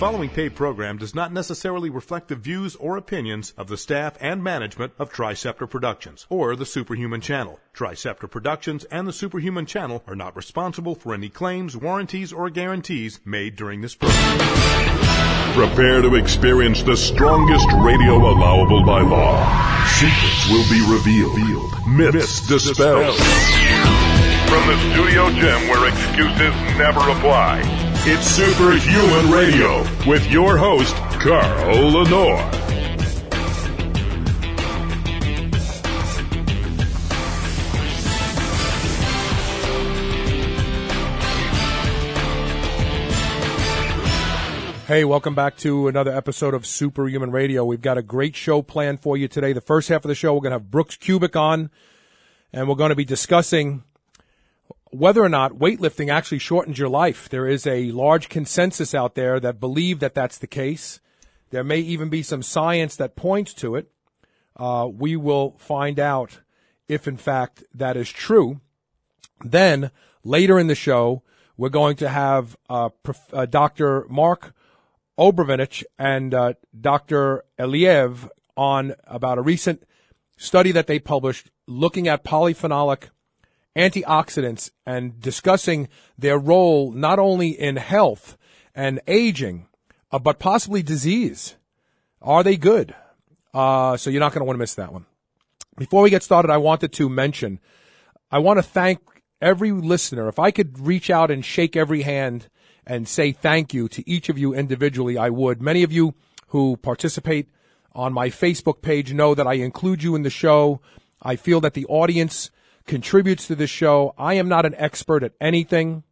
following paid program does not necessarily reflect the views or opinions of the staff and management of Triceptor Productions or the Superhuman Channel. Triceptor Productions and the Superhuman Channel are not responsible for any claims, warranties, or guarantees made during this program. Prepare to experience the strongest radio allowable by law. Secrets will be revealed. Myths dispelled. From the studio gym where excuses never apply, it's Superhuman Radio with your host, Carl Lenore. Hey, welcome back to another episode of Superhuman Radio. We've got a great show planned for you today. The first half of the show, we're going to have Brooks Kubik on, and we're going to be discussing whether or not weightlifting actually shortens your life. There is a large consensus out there that believe that that's the case. There may even be some science that points to it. We will find out if, in fact, that is true. Then, later in the show, we're going to have Dr. Mark Obrovich and Dr. Eliev on about a recent study that they published looking at polyphenolic antioxidants and discussing their role not only in health and aging, but possibly disease. Are they good? So you're not going to want to miss that one. Before we get started, I wanted to mention, I want to thank every listener. If I could reach out and shake every hand and say thank you to each of you individually, I would. Many of you who participate on my Facebook page know that I include you in the show. I feel that the audience contributes to this show. I am not an expert at anything.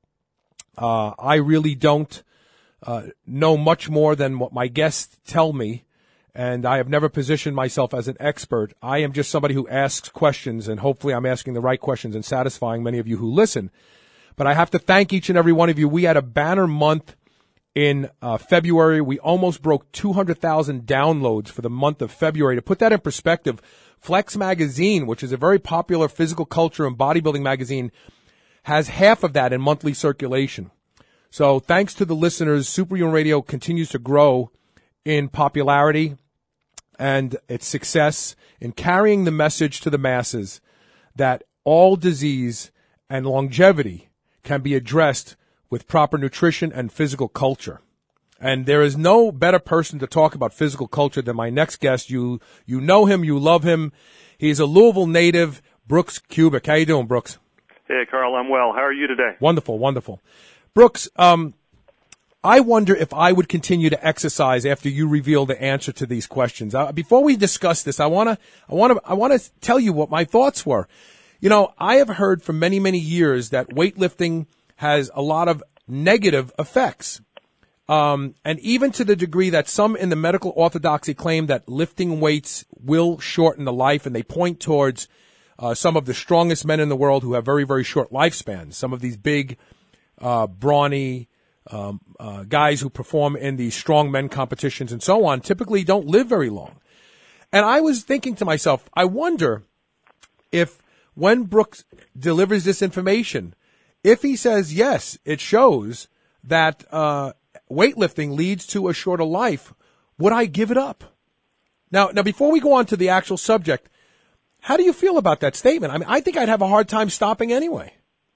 I really don't know much more than what my guests tell me, and I have never positioned myself as an expert. I am just somebody who asks questions, and hopefully I'm asking the right questions and satisfying many of you who listen. But I have to thank each and every one of you. We had a banner month in February. We almost broke 200,000 downloads for the month of February. To put that in perspective, Flex Magazine, which is a very popular physical culture and bodybuilding magazine, has half of that in monthly circulation. So thanks to the listeners, Superhuman Radio continues to grow in popularity and its success in carrying the message to the masses that all disease and longevity can be addressed with proper nutrition and physical culture. And there is no better person to talk about physical culture than my next guest. You know him, you love him. He's a Louisville native, Brooks Kubik. How you doing, Brooks? Hey, Carl, I'm well. How are you today? Wonderful, wonderful. Brooks, I wonder if I would continue to exercise after you reveal the answer to these questions. Before we discuss this, I want to tell you what my thoughts were. You know, I have heard for many, many years that weightlifting has a lot of negative effects. And even to the degree that some in the medical orthodoxy claim that lifting weights will shorten the life, and they point towards some of the strongest men in the world who have very, very short lifespans. Some of these big, brawny guys who perform in the strongmen competitions and so on typically don't live very long. And I was thinking to myself, I wonder if when Brooks delivers this information, if he says, yes, it shows that weightlifting leads to a shorter life, would I give it up? Now, before we go on to the actual subject, how do you feel about that statement? I mean, I think I'd have a hard time stopping anyway.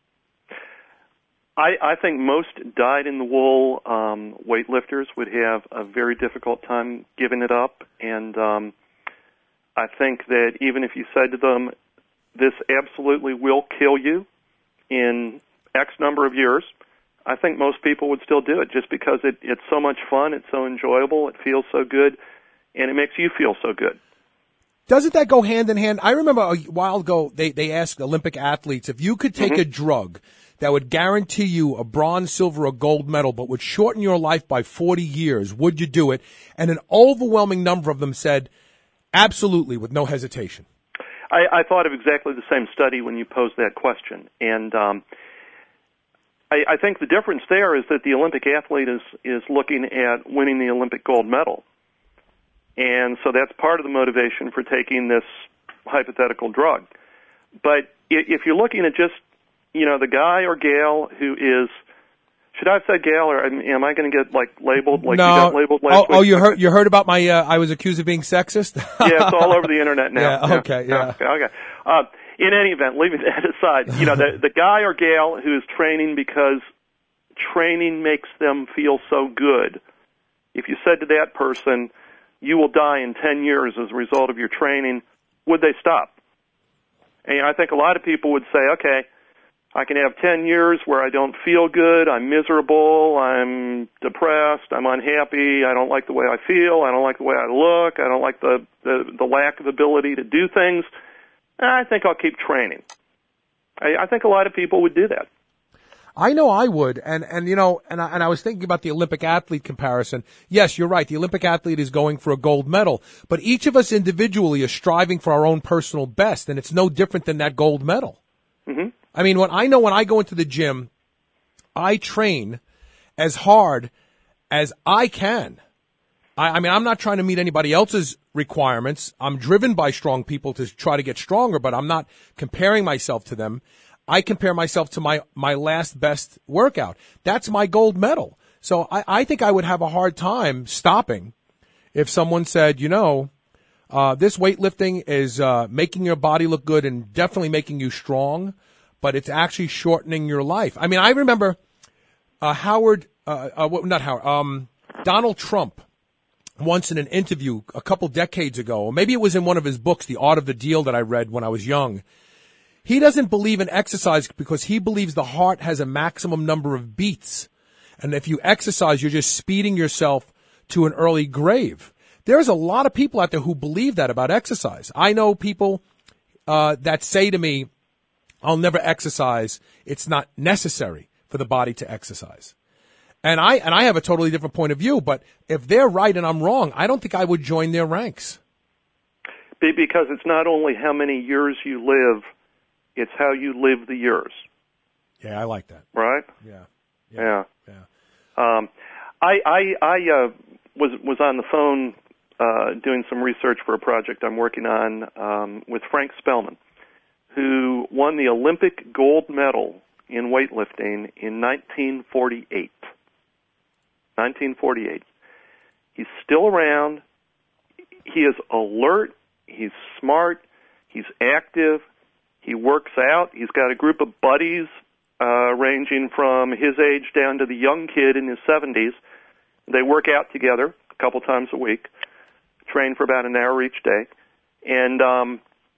I think most dyed-in-the-wool weightlifters would have a very difficult time giving it up, and I think that even if you said to them, this absolutely will kill you in X number of years, I think most people would still do it just because it's so much fun, it's so enjoyable, it feels so good, and it makes you feel so good. Doesn't that go hand in hand? I remember a while ago they asked Olympic athletes if you could take a drug that would guarantee you a bronze, silver, or gold medal but would shorten your life by 40 years, would you do it? And an overwhelming number of them said absolutely with no hesitation. I thought of exactly the same study when you posed that question, and I think the difference there is that the Olympic athlete is looking at winning the Olympic gold medal. And so that's part of the motivation for taking this hypothetical drug. But if you're looking at just, the guy or gal who is Should I have said gal, or am I going to get labeled like no. you got labeled last week? Oh, you heard about my? I was accused of being sexist. Yeah, it's all over the internet now. Yeah. Okay. Yeah. Okay. In any event, leaving that aside, the guy or gal who is training because training makes them feel so good. If you said to that person, "You will die in 10 years as a result of your training," would they stop? And I think a lot of people would say, "Okay, I can have 10 years where I don't feel good, I'm miserable, I'm depressed, I'm unhappy, I don't like the way I feel, I don't like the way I look, I don't like the lack of ability to do things. I think I'll keep training." I think a lot of people would do that. I know I would, and I was thinking about the Olympic athlete comparison. Yes, you're right. The Olympic athlete is going for a gold medal, but each of us individually is striving for our own personal best, and it's no different than that gold medal. Mm-hmm. I mean, when I go into the gym, I train as hard as I can. I mean, I'm not trying to meet anybody else's requirements. I'm driven by strong people to try to get stronger, but I'm not comparing myself to them. I compare myself to my last best workout. That's my gold medal. So I think I would have a hard time stopping if someone said, this weightlifting is making your body look good and definitely making you strong, but it's actually shortening your life. I mean, I remember Donald Trump once in an interview a couple decades ago, or maybe it was in one of his books, The Art of the Deal, that I read when I was young. He doesn't believe in exercise because he believes the heart has a maximum number of beats. And if you exercise, you're just speeding yourself to an early grave. There's a lot of people out there who believe that about exercise. I know people that say to me, "I'll never exercise. It's not necessary for the body to exercise." And I have a totally different point of view, but if they're right and I'm wrong, I don't think I would join their ranks. Because it's not only how many years you live, it's how you live the years. Yeah, I like that. Right? Yeah. I was on the phone doing some research for a project I'm working on with Frank Spellman, who won the Olympic gold medal in weightlifting in 1948. 1948. He's still around. He is alert. He's smart. He's active. He works out. He's got a group of buddies ranging from his age down to the young kid in his 70s. They work out together a couple times a week, train for about an hour each day. And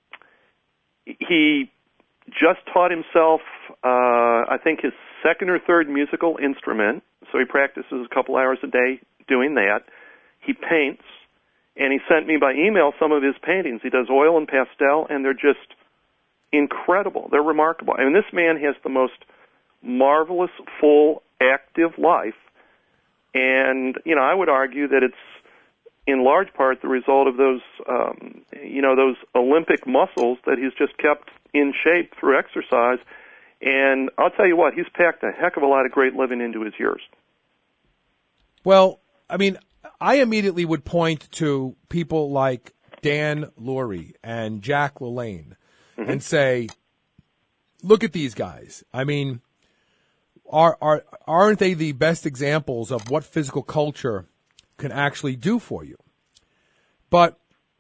he just taught himself, I think, his second or third musical instrument, so he practices a couple hours a day doing that. He paints, and he sent me by email some of his paintings. He does oil and pastel, and they're just incredible. They're remarkable. I mean, this man has the most marvelous, full, active life, and, I would argue that it's in large part the result of those, those Olympic muscles that he's just kept in shape through exercise. And I'll tell you what, he's packed a heck of a lot of great living into his years. Well, I mean, I immediately would point to people like Dan Lurie and Jack LaLanne and say, look at these guys. I mean, aren't they the best examples of what physical culture can actually do for you? But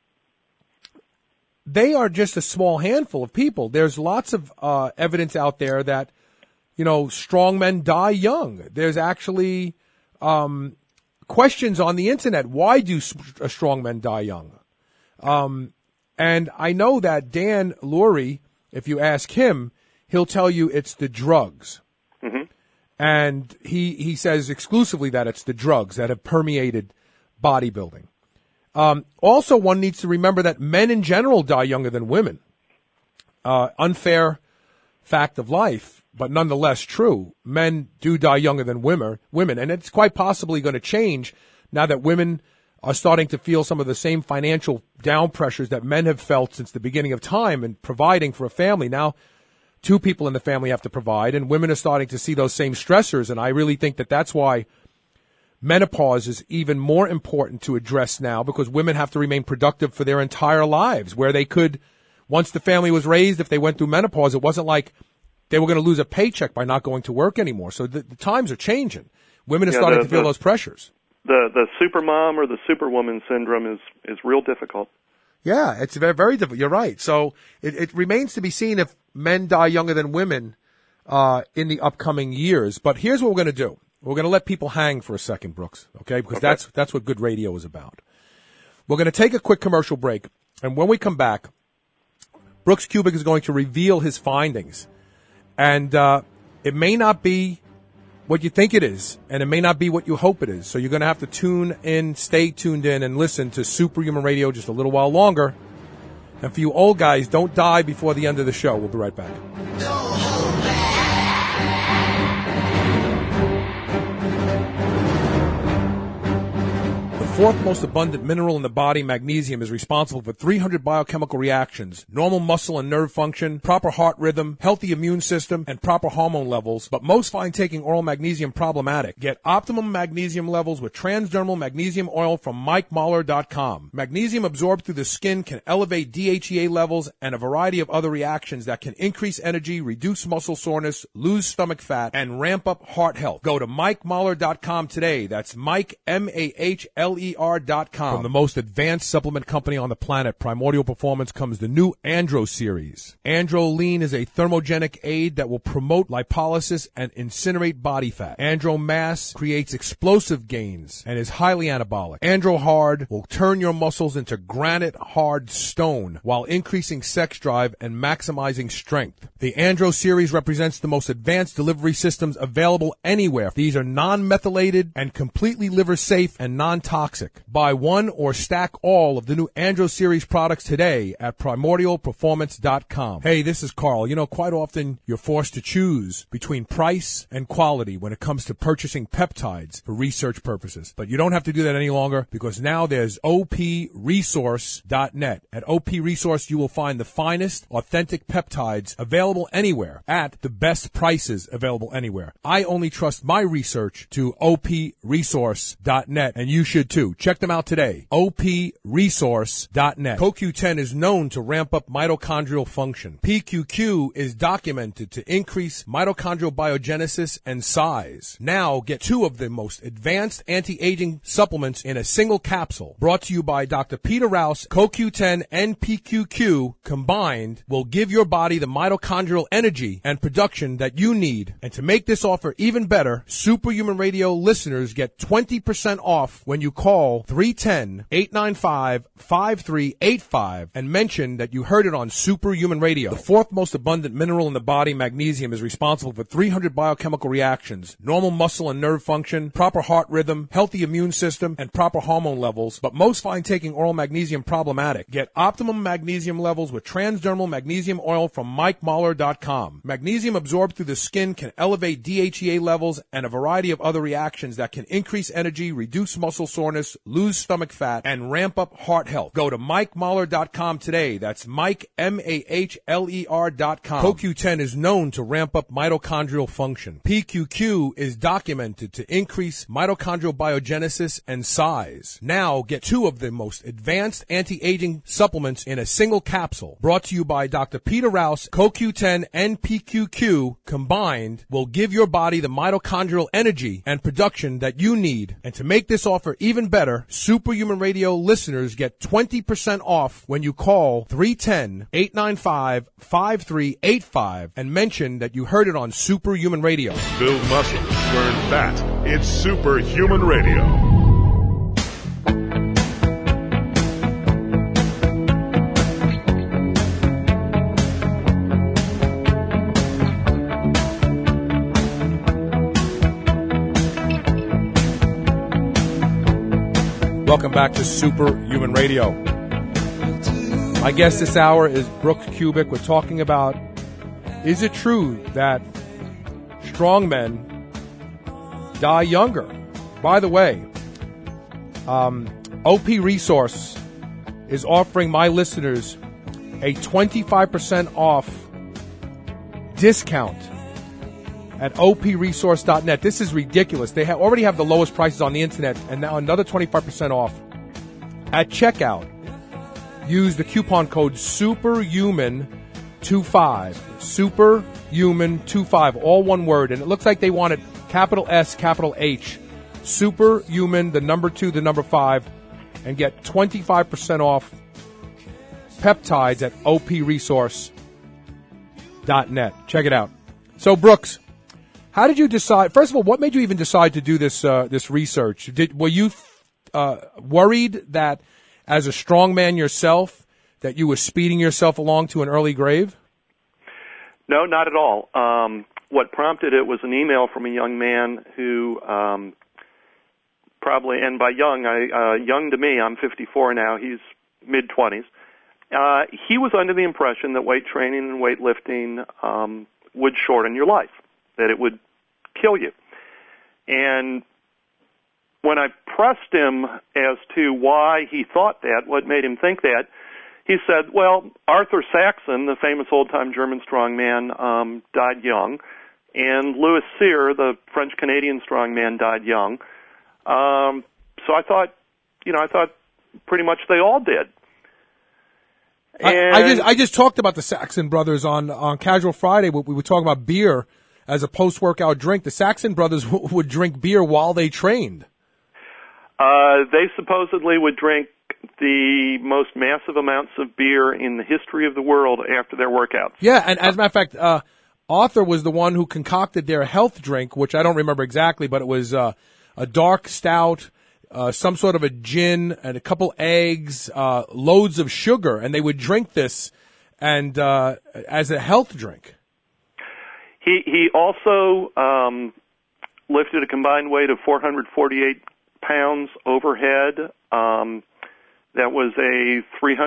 they are just a small handful of people. There's lots of evidence out there that, strong men die young. There's actually questions on the internet. Why do strong men die young? And I know that Dan Lurie, if you ask him, he'll tell you it's the drugs. Mm-hmm. And he says exclusively that it's the drugs that have permeated bodybuilding. Also, one needs to remember that men in general die younger than women. Unfair fact of life, but nonetheless true. Men do die younger than women, and it's quite possibly going to change now that women are starting to feel some of the same financial down pressures that men have felt since the beginning of time and providing for a family. Now, two people in the family have to provide, and women are starting to see those same stressors, and I really think that that's why menopause is even more important to address now, because women have to remain productive for their entire lives, where they could, once the family was raised, if they went through menopause, it wasn't like they were going to lose a paycheck by not going to work anymore. So the times are changing. Women are starting to feel those pressures. The supermom or the superwoman syndrome is real difficult. Yeah, it's very, very difficult. You're right. So it remains to be seen if men die younger than women in the upcoming years. But here's what we're going to do. We're going to let people hang for a second, Brooks, okay? Because that's what good radio is about. We're going to take a quick commercial break, and when we come back, Brooks Kubik is going to reveal his findings. And it may not be what you think it is, and it may not be what you hope it is. So you're going to have to stay tuned in, and listen to Superhuman Radio just a little while longer. And for you old guys, don't die before the end of the show. We'll be right back. The fourth most abundant mineral in the body, magnesium, is responsible for 300 biochemical reactions, normal muscle and nerve function, proper heart rhythm, healthy immune system, and proper hormone levels. But most find taking oral magnesium problematic. Get optimum magnesium levels with transdermal magnesium oil from MikeMahler.com. Magnesium absorbed through the skin can elevate DHEA levels and a variety of other reactions that can increase energy, reduce muscle soreness, lose stomach fat, and ramp up heart health. Go to MikeMahler.com today. That's Mike, MAHLER.com. From the most advanced supplement company on the planet, Primordial Performance, comes the new Andro series. Andro-Lean is a thermogenic aid that will promote lipolysis and incinerate body fat. Andro Mass creates explosive gains and is highly anabolic. Andro Hard will turn your muscles into granite hard stone while increasing sex drive and maximizing strength. The Andro series represents the most advanced delivery systems available anywhere. These are non-methylated and completely liver safe and non-toxic. Buy one or stack all of the new Andro series products today at primordialperformance.com. Hey, this is Carl. You know, quite often you're forced to choose between price and quality when it comes to purchasing peptides for research purposes. But you don't have to do that any longer, because now there's OPResource.net. At OP Resource, you will find the finest, authentic peptides available anywhere at the best prices available anywhere. I only trust my research to OPResource.net, and you should too. Check them out today. OPResource.net. CoQ10 is known to ramp up mitochondrial function. PQQ is documented to increase mitochondrial biogenesis and size. Now get 2 of the most advanced anti-aging supplements in a single capsule. Brought to you by Dr. Peter Rouse. CoQ10 and PQQ combined will give your body the mitochondrial energy and production that you need. And to make this offer even better, Superhuman Radio listeners get 20% off when you call 310-895-5385 and mention that you heard it on Superhuman Radio. The fourth most abundant mineral in the body, magnesium, is responsible for 300 biochemical reactions, normal muscle and nerve function, proper heart rhythm, healthy immune system, and proper hormone levels. But most find taking oral magnesium problematic. Get optimum magnesium levels with transdermal magnesium oil from MikeMahler.com. Magnesium absorbed through the skin can elevate DHEA levels and a variety of other reactions that can increase energy, reduce muscle soreness, lose stomach fat, and ramp up heart health. Go to MikeMahler.com today. That's Mike, MAHLER.com. CoQ10 is known to ramp up mitochondrial function. PQQ is documented to increase mitochondrial biogenesis and size. Now get 2 of the most advanced anti-aging supplements in a single capsule. Brought to you by Dr. Peter Rouse. CoQ10 and PQQ combined will give your body the mitochondrial energy and production that you need. And to make this offer even better, Superhuman Radio listeners get 20% off when you call 310-895-5385 and mention that you heard it on Superhuman Radio. Build muscle, burn fat. It's Superhuman Radio. Welcome back to Superhuman Radio. My guest this hour is Brooks Kubik. We're talking about, is it true that strong men die younger? By the way, OP Resource is offering my listeners a 25% off discount at OPResource.net. This is ridiculous. They already have the lowest prices on the internet, and now another 25% off. At checkout, use the coupon code SUPERHUMAN25. Superhuman25, all one word, and it looks like they wanted capital S, capital H, Superhuman, the number 2, the number 5, and get 25% off peptides at opresource.net. Check it out. So, Brooks, how did you decide? First of all, what made you even decide to do this this research? Were you worried that, as a strong man yourself, that you were speeding yourself along to an early grave? No, not at all. What prompted it was an email from a young man who probably, and by young, young to me, I'm 54 now, he's mid-20s. He was under the impression that weight training and weightlifting would shorten your life, that it would kill you. And when I pressed him as to why he thought that, what made him think that, he said, well, Arthur Saxon, the famous old-time German strongman, died young, and Louis Cyr, the French-Canadian strongman, died young. So I thought pretty much they all did. I just talked about the Saxon brothers on Casual Friday. We were talking about beer as a post-workout drink. The Saxon brothers would drink beer while they trained. They supposedly would drink the most massive amounts of beer in the history of the world after their workouts. Yeah, and as a matter of fact, Arthur was the one who concocted their health drink, which I don't remember exactly, but it was a dark stout, some sort of a gin, and a couple eggs, loads of sugar, and they would drink this and as a health drink. He also lifted a combined weight of 448 pounds overhead. That was a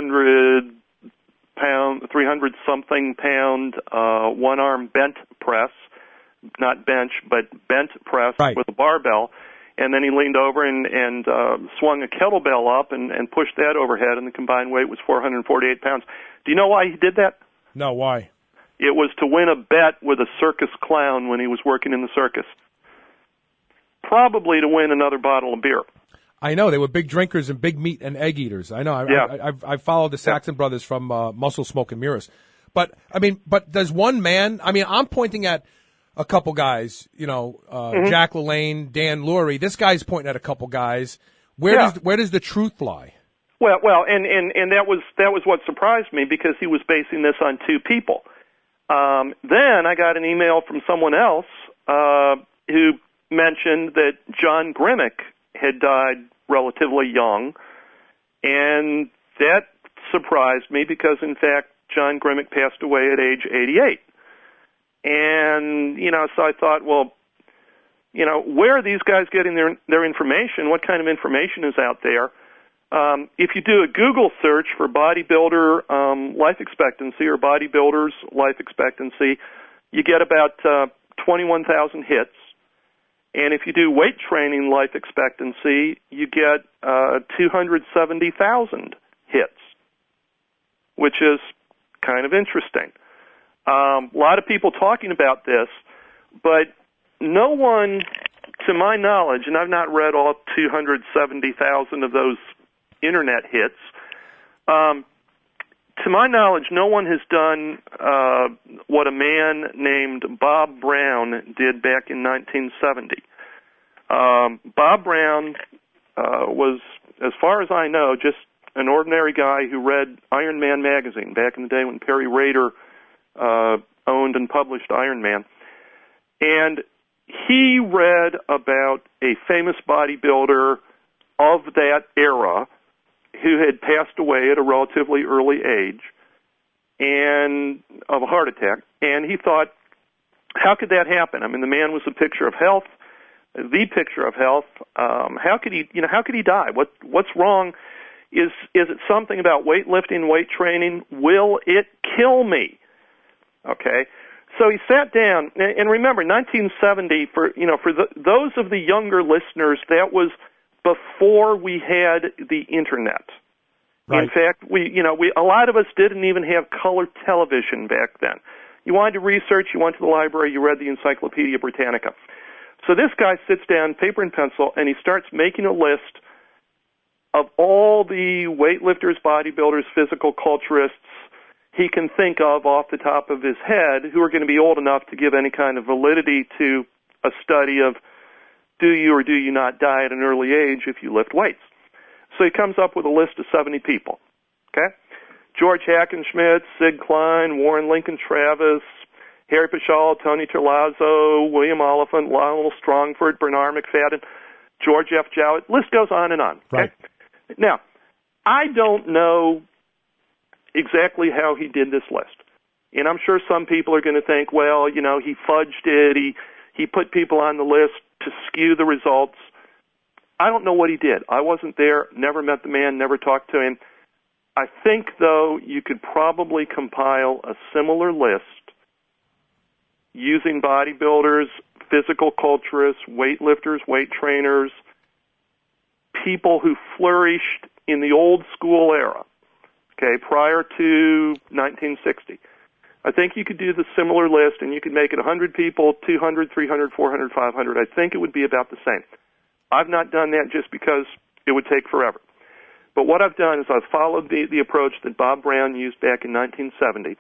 300-something pound one-arm bent press, not bench, but bent press with a barbell. And then he leaned over and swung a kettlebell up and pushed that overhead, and the combined weight was 448 pounds. Do you know why he did that? No, why? It was to win a bet with a circus clown when he was working in the circus. Probably to win another bottle of beer. I know. They were big drinkers and big meat and egg eaters. I know. I followed the Saxon brothers from Muscle, Smoke, and Mirrors. But does one man, I'm pointing at a couple guys, Jack LaLanne, Dan Lurie. This guy's pointing at a couple guys. Where does the truth lie? Well, and that was what surprised me, because he was basing this on two people. Then I got an email from someone else who mentioned that John Grimmick had died relatively young, and that surprised me because, in fact, John Grimmick passed away at age 88. And, so I thought, well, where are these guys getting their information? What kind of information is out there? If you do a Google search for bodybuilder life expectancy or bodybuilders life expectancy, you get about 21,000 hits. And if you do weight training life expectancy, you get 270,000 hits, which is kind of interesting. A lot of people talking about this, but no one, to my knowledge, and I've not read all 270,000 of those internet hits, to my knowledge, no one has done what a man named Bob Brown did back in 1970. Bob Brown was, as far as I know, just an ordinary guy who read Iron Man magazine back in the day when Perry Rader owned and published Iron Man. And he read about a famous bodybuilder of that era who had passed away at a relatively early age and of a heart attack. And he thought, how could that happen? The man was a picture of health, the picture of health. How could he die? What's wrong? Is it something about weightlifting, weight training? Will it kill me? Okay. So he sat down, and remember, 1970, those of the younger listeners, that was before we had the internet. Right. In fact, a lot of us didn't even have color television back then. You wanted to research, you went to the library, you read the Encyclopedia Britannica. So this guy sits down, paper and pencil, and he starts making a list of all the weightlifters, bodybuilders, physical culturists. he can think of off the top of his head who are going to be old enough to give any kind of validity to a study of do you or do you not die at an early age if you lift weights. So he comes up with a list of 70 people. Okay? George Hackenschmidt, Sid Klein, Warren Lincoln Travis, Harry Pichal, Tony Terlazzo, William Oliphant, Lionel Strongford, Bernard McFadden, George F. Jowett. List goes on and on. Okay? Right. Now, I don't know exactly how he did this list. And I'm sure some people are going to think, well, you know, he fudged it. He put people on the list to skew the results. I don't know what he did. I wasn't there, never met the man, never talked to him. I think, though, you could probably compile a similar list using bodybuilders, physical culturists, weightlifters, weight trainers, people who flourished in the old school era, okay, prior to 1960. I think you could do the similar list, and you could make it 100 people, 200, 300, 400, 500. I think it would be about the same. I've not done that just because it would take forever. But what I've done is I've followed the approach that Bob Brown used back in 1970.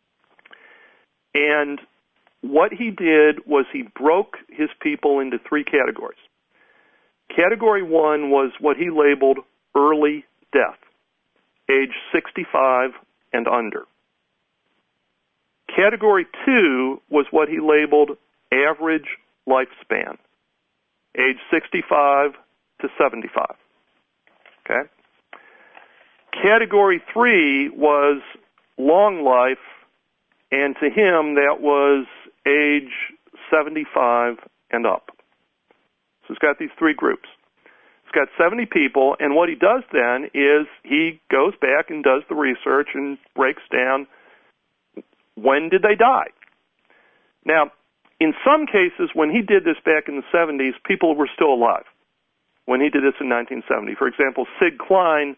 And what he did was he broke his people into three categories. Category one was what he labeled early death, age 65 and under. Category two was what he labeled average lifespan, age 65 to 75. Okay? Category three was long life, and to him that was age 75 and up. So he's got these three groups. He's got 70 people, and what he does then is he goes back and does the research and breaks down when did they die. Now, in some cases, when he did this back in the 70s, people were still alive when he did this in 1970. For example, Sid Klein,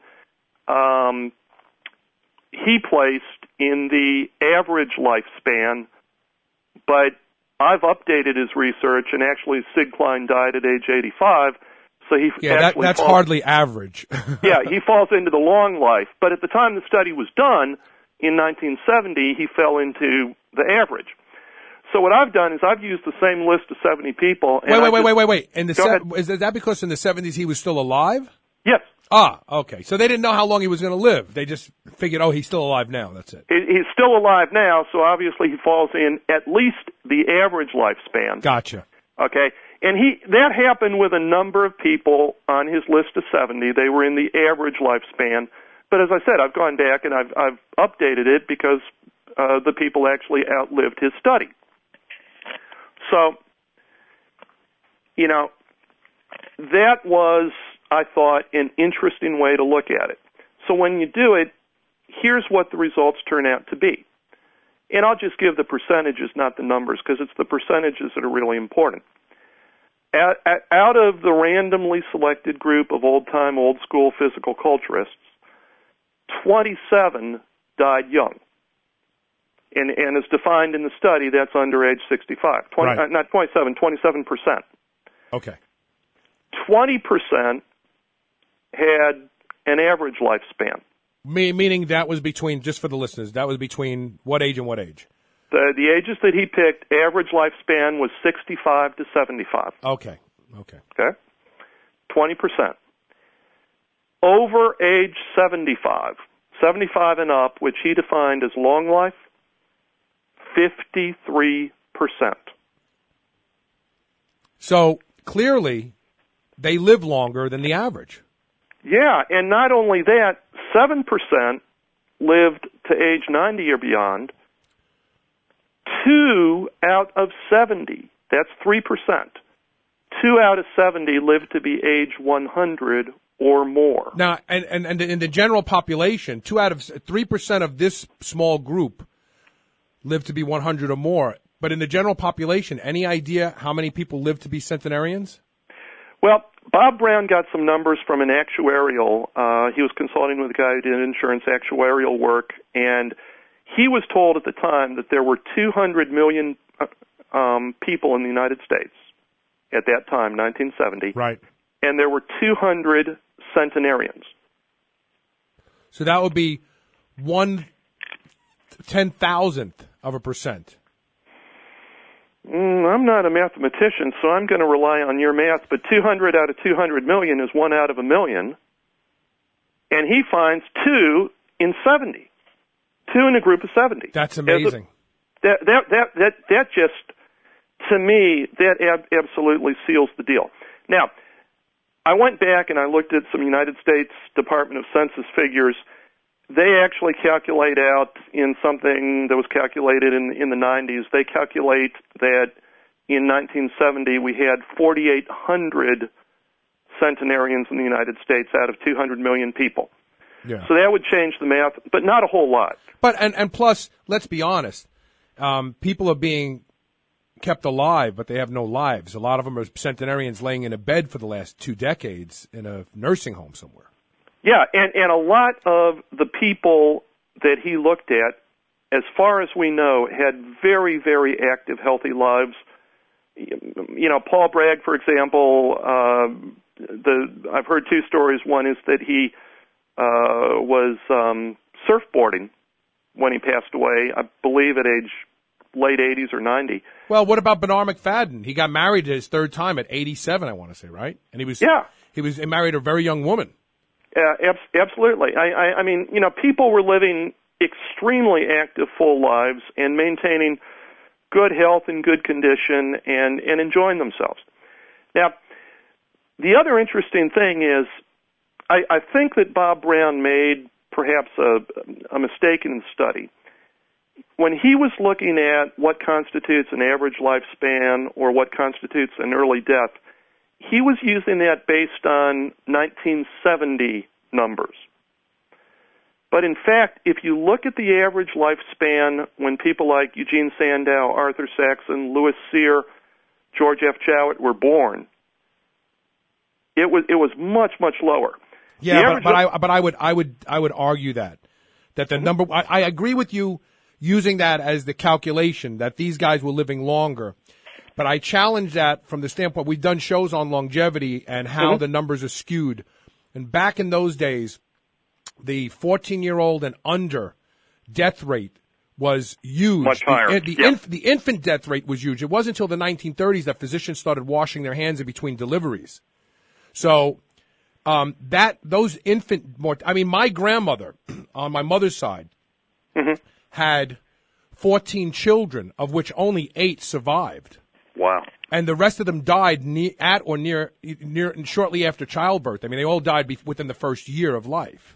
he placed in the average lifespan, but I've updated his research, and actually Sid Klein died at age 85, so he that's hardly average. Yeah, he falls into the long life, but at the time the study was done, in 1970, he fell into the average. So what I've done is I've used the same list of 70 people. And Wait. Is that because in the 70s he was still alive? Yes. Ah, okay. So they didn't know how long he was going to live. They just figured, he's still alive now. That's it. He's still alive now, so obviously he falls in at least the average lifespan. Gotcha. Okay. And that happened with a number of people on his list of 70. They were in the average lifespan. But as I said, I've gone back and I've updated it because the people actually outlived his study. So, you know, that was, I thought, an interesting way to look at it. So when you do it, here's what the results turn out to be. And I'll just give the percentages, not the numbers, because it's the percentages that are really important. Out of the randomly selected group of old-time, old-school physical culturists, 27 died young. And as defined in the study, that's under age 65. Right. Not 27, 27%. Okay. 20% had an average lifespan. Meaning that was between, just for the listeners, that was between what age and what age? The ages that he picked, average lifespan was 65 to 75. Okay. 20%. Over age 75, 75 and up, which he defined as long life, 53%. So clearly, they live longer than the average. Yeah, and not only that, 7% lived to age 90 or beyond. 2 out of 70, that's 3%. 2 out of 70 lived to be age 100 or more. Now, and in the general population, 3% of this small group live to be 100 or more. But in the general population, any idea how many people live to be centenarians? Well, Bob Brown got some numbers from an actuarial. He was consulting with a guy who did insurance actuarial work, and he was told at the time that there were 200 million people in the United States at that time, 1970. Right. And there were 200 centenarians. So that would be 1/3 10,000th of a percent. I'm not a mathematician, so I'm going to rely on your math, but 200 out of 200 million is 1 out of a million. And he finds 2 in 70. 2 in a group of 70. That's amazing. That just, to me, that absolutely seals the deal. Now, I went back and I looked at some United States Department of Census figures. They actually calculate out in something that was calculated in the 90s. They calculate that in 1970 we had 4,800 centenarians in the United States out of 200 million people. Yeah. So that would change the math, but not a whole lot. But and plus, let's be honest, people are being kept alive, but they have no lives. A lot of them are centenarians laying in a bed for the last 2 decades in a nursing home somewhere. Yeah, and a lot of the people that he looked at, as far as we know, had very, very active, healthy lives. You know, Paul Bragg, for example, I've heard 2 stories. One is that he was surfboarding when he passed away, I believe at age late 80s or 90. Well, what about Bernard McFadden? He got married his 3rd time at 87, I want to say, right? And he married a very young woman. Absolutely. I mean, you know, people were living extremely active, full lives and maintaining good health and good condition and enjoying themselves. Now, the other interesting thing is I think that Bob Brown made perhaps a mistake in the study. When he was looking at what constitutes an average lifespan or what constitutes an early death, he was using that based on 1970 numbers. But in fact, if you look at the average lifespan when people like Eugene Sandow, Arthur Saxon, Louis Cyr, George F. Jowett were born, it was much, much lower. Yeah, but I would argue that the number, I agree with you using that as the calculation that these guys were living longer. But I challenge that from the standpoint, we've done shows on longevity and how the numbers are skewed. And back in those days, the 14-year-old and under death rate was huge. Much higher. The infant death rate was huge. It wasn't until the 1930s that physicians started washing their hands in between deliveries. So those infant my grandmother on my mother's side had 14 children, of which only 8 survived. Wow. And the rest of them died at or near shortly after childbirth. I mean, they all died within the first year of life.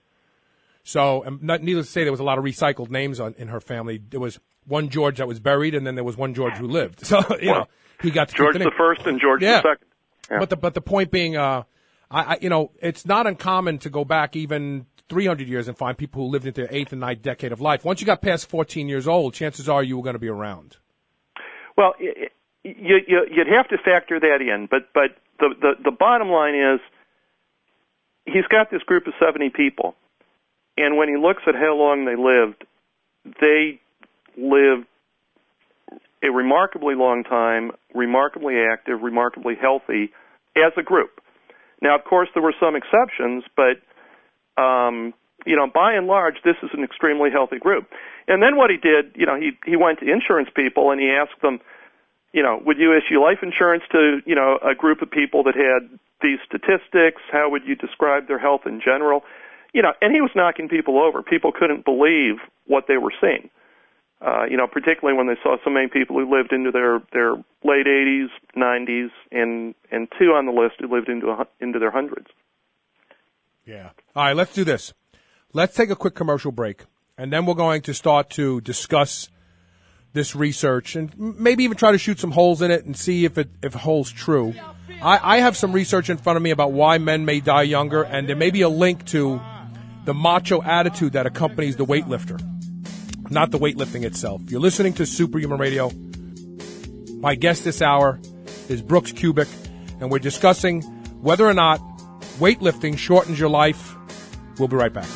So, needless to say, there was a lot of recycled names in her family. There was one George that was buried, and then there was one George who lived. So, you know, he got to George the First and George the Second. Yeah. But the point being, it's not uncommon to go back even 300 years and find people who lived into their 8th and 9th decade of life. Once you got past 14 years old, chances are you were going to be around. Well, you'd have to factor that in, but the bottom line is he's got this group of 70 people, and when he looks at how long they lived a remarkably long time, remarkably active, remarkably healthy as a group. Now, of course, there were some exceptions, but by and large, this is an extremely healthy group. And then what he did, he went to insurance people and he asked them, would you issue life insurance to, a group of people that had these statistics? How would you describe their health in general? And he was knocking people over. People couldn't believe what they were seeing, particularly when they saw so many people who lived into their late 80s, 90s, and 2 on the list who lived into their hundreds. Yeah. All right, let's do this. Let's take a quick commercial break, and then we're going to start to discuss this research and maybe even try to shoot some holes in it and see if it holds true. I have some research in front of me about why men may die younger, and there may be a link to the macho attitude that accompanies the weightlifter, not the weightlifting itself. You're listening to Superhuman Radio. My guest this hour is Brooks Kubik, and we're discussing whether or not weightlifting shortens your life. We'll be right back.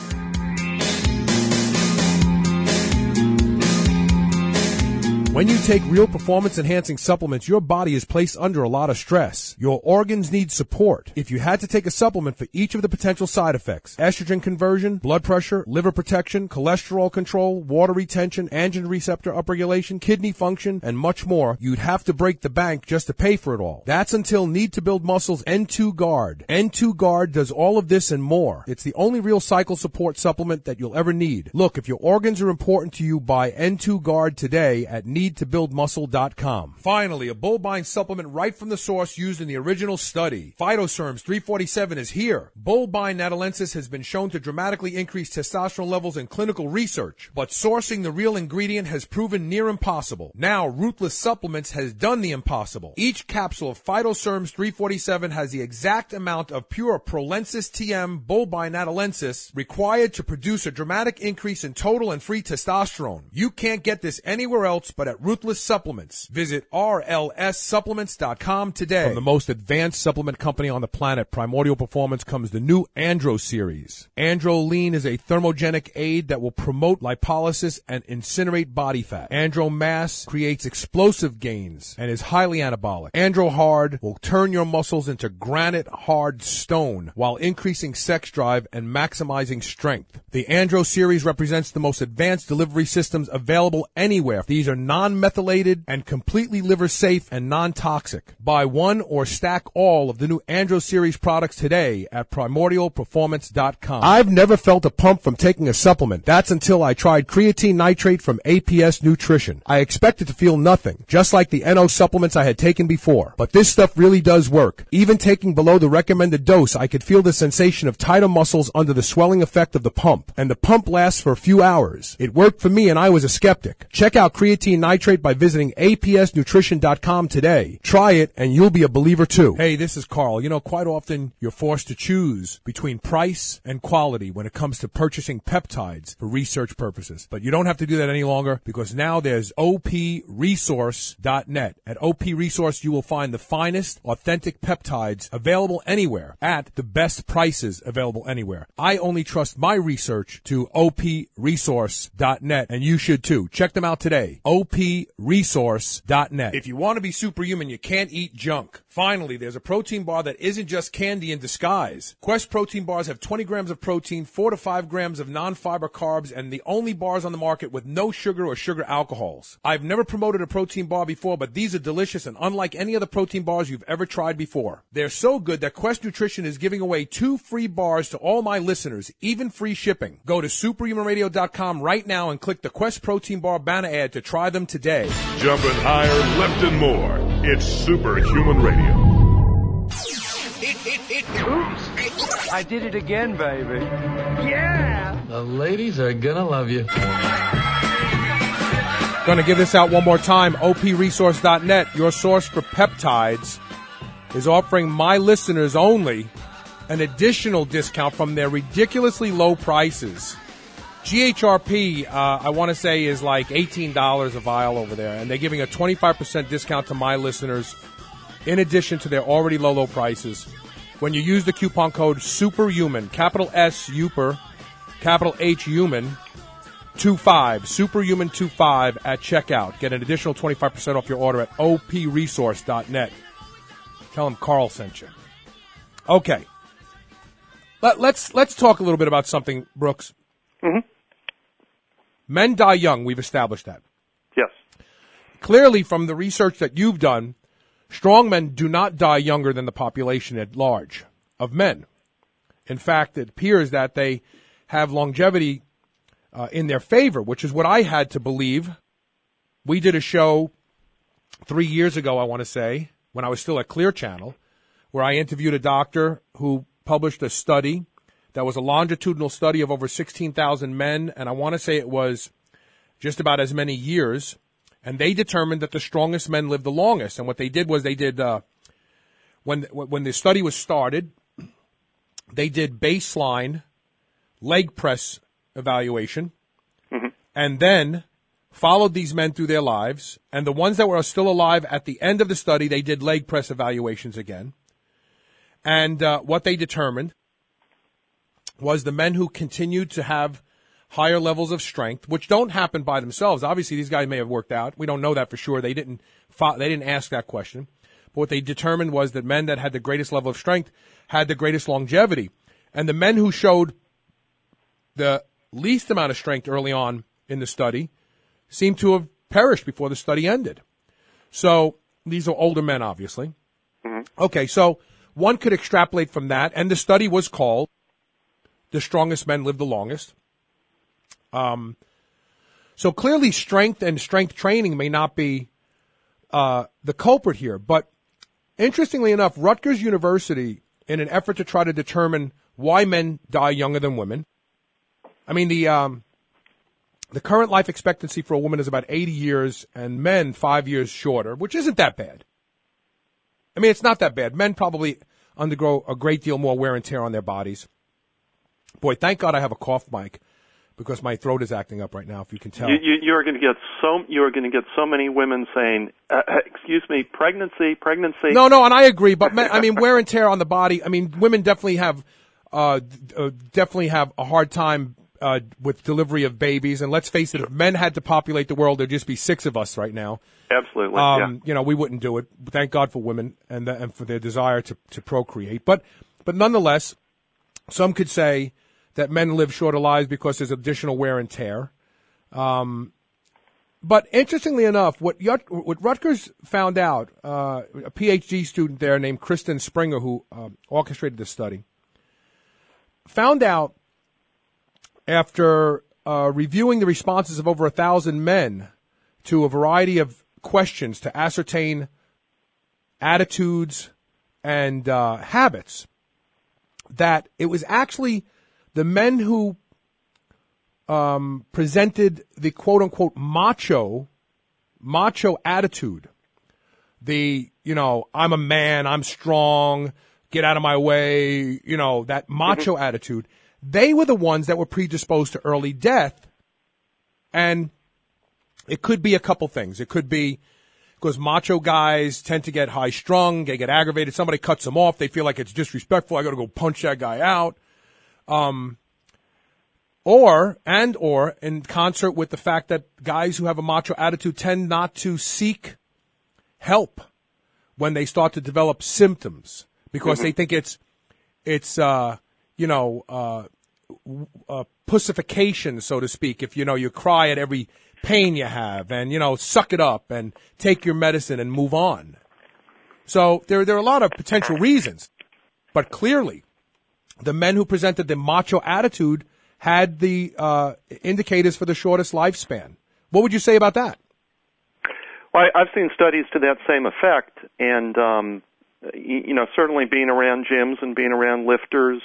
When you take real performance-enhancing supplements, your body is placed under a lot of stress. Your organs need support. If you had to take a supplement for each of the potential side effects, estrogen conversion, blood pressure, liver protection, cholesterol control, water retention, androgen receptor upregulation, kidney function, and much more, you'd have to break the bank just to pay for it all. That's until Need to Build Muscle's N2 Guard. N2 Guard does all of this and more. It's the only real cycle support supplement that you'll ever need. Look, if your organs are important to you, buy N2 Guard today at needtobuildmuscle.com. Finally, a Bullbine supplement right from the source used in the original study. Phytocerms 347 is here. Bullbine natalensis has been shown to dramatically increase testosterone levels in clinical research, but sourcing the real ingredient has proven near impossible. Now, Ruthless Supplements has done the impossible. Each capsule of Phytocerms 347 has the exact amount of pure Prolensis TM Bullbine natalensis required to produce a dramatic increase in total and free testosterone. You can't get this anywhere else but at Ruthless Supplements. Visit rlssupplements.com today. From the most advanced supplement company on the planet, Primordial Performance, comes the new Andro series. Androline is a thermogenic aid that will promote lipolysis and incinerate body fat. Andro Mass creates explosive gains and is highly anabolic. Andro Hard will turn your muscles into granite hard stone while increasing sex drive and maximizing strength. The Andro series represents the most advanced delivery systems available anywhere. These are non-methylated and completely liver safe and non-toxic. Buy one or stack all of the new Andro series products today at primordialperformance.com. I've never felt a pump from taking a supplement. That's until I tried creatine nitrate from APS Nutrition. I expected to feel nothing, just like the NO supplements I had taken before. But this stuff really does work. Even taking below the recommended dose, I could feel the sensation of tighter muscles under the swelling effect of the pump. And the pump lasts for a few hours. It worked for me and I was a skeptic. Check out creatine nitrate by visiting apsnutrition.com today. Try it and you'll be a believer too. Hey, this is Carl. You know, quite often you're forced to choose between price and quality when it comes to purchasing peptides for research purposes. But you don't have to do that any longer because now there's opresource.net. At OP Resource, you will find the finest, authentic peptides available anywhere at the best prices available anywhere. I only trust my research to opresource.net, and you should too. Check them out today. opresource.net. If you want to be superhuman, you can't eat junk. Finally, there's a protein bar that isn't just candy in disguise. Quest protein bars have 20 grams of protein, 4 to 5 grams of non-fiber carbs, and the only bars on the market with no sugar or sugar alcohols. I've never promoted a protein bar before, but these are delicious and unlike any other protein bars you've ever tried before. They're so good that Quest Nutrition is giving away 2 free bars to all my listeners, even free shipping. Go to superhumanradio.com right now and click the Quest Protein Bar banner ad to try them today. Jumping higher, lifting more. It's Superhuman Radio. Oops. I did it again, baby. Yeah! The ladies are gonna love you. Gonna give this out one more time. OPResource.net, your source for peptides, is offering my listeners only an additional discount from their ridiculously low prices. GHRP, I want to say, is like $18 a vial over there, and they're giving a 25% discount to my listeners in addition to their already low prices when you use the coupon code SUPERHUMAN, capital S, UPER, capital H, HUMAN, 25, SUPERHUMAN25 at checkout. Get an additional 25% off your order at opresource.net. Tell them Carl sent you. Okay. Let's talk a little bit about something, Brooks. Mm-hmm. Men die young. We've established that. Yes. Clearly, from the research that you've done, strong men do not die younger than the population at large of men. In fact, it appears that they have longevity in their favor, which is what I had to believe. We did a show 3 years ago, I want to say, when I was still at Clear Channel, where I interviewed a doctor who published a study that was a longitudinal study of over 16,000 men, and I want to say it was just about as many years, and they determined that the strongest men lived the longest. And what they did was when the study was started, they did baseline leg press evaluation, and then followed these men through their lives, and the ones that were still alive at the end of the study, they did leg press evaluations again. And what they determined was the men who continued to have higher levels of strength, which don't happen by themselves. Obviously, these guys may have worked out. We don't know that for sure. They didn't ask that question. But what they determined was that men that had the greatest level of strength had the greatest longevity. And the men who showed the least amount of strength early on in the study seemed to have perished before the study ended. So these are older men, obviously. Mm-hmm. Okay, so one could extrapolate from that, and the study was called "The Strongest Men Live the Longest." So clearly strength and strength training may not be the culprit here. But interestingly enough, Rutgers University, in an effort to try to determine why men die younger than women, I mean, the current life expectancy for a woman is about 80 years and men 5 years shorter, which isn't that bad. I mean, it's not that bad. Men probably undergo a great deal more wear and tear on their bodies. Boy, thank God I have a cough mic, because my throat is acting up right now, if you can tell. You're going to get so many women saying, "Excuse me, pregnancy." No, and I agree, but men, I mean, wear and tear on the body. I mean, women definitely have a hard time with delivery of babies. And let's face it, if men had to populate the world, there'd just be 6 of us right now. Absolutely. Yeah. You know, we wouldn't do it. Thank God for women and for their desire to procreate. But nonetheless, some could say that men live shorter lives because there's additional wear and tear. But interestingly enough, what Rutgers found out, a PhD student there named Kristen Springer, who orchestrated this study, found out after reviewing the responses of over 1,000 men to a variety of questions to ascertain attitudes and habits, that it was actually the men who presented the quote-unquote macho attitude, the, I'm a man, I'm strong, get out of my way, that macho attitude, they were the ones that were predisposed to early death. And it could be a couple things. It could be because macho guys tend to get high-strung, they get aggravated, somebody cuts them off, they feel like it's disrespectful, I got to go punch that guy out. Or in concert with the fact that guys who have a macho attitude tend not to seek help when they start to develop symptoms, because they think it's pussification, so to speak. If, you cry at every pain you have and, suck it up and take your medicine and move on. So there are a lot of potential reasons, but clearly the men who presented the macho attitude had the indicators for the shortest lifespan. What would you say about that? Well, I've seen studies to that same effect, and certainly being around gyms and being around lifters,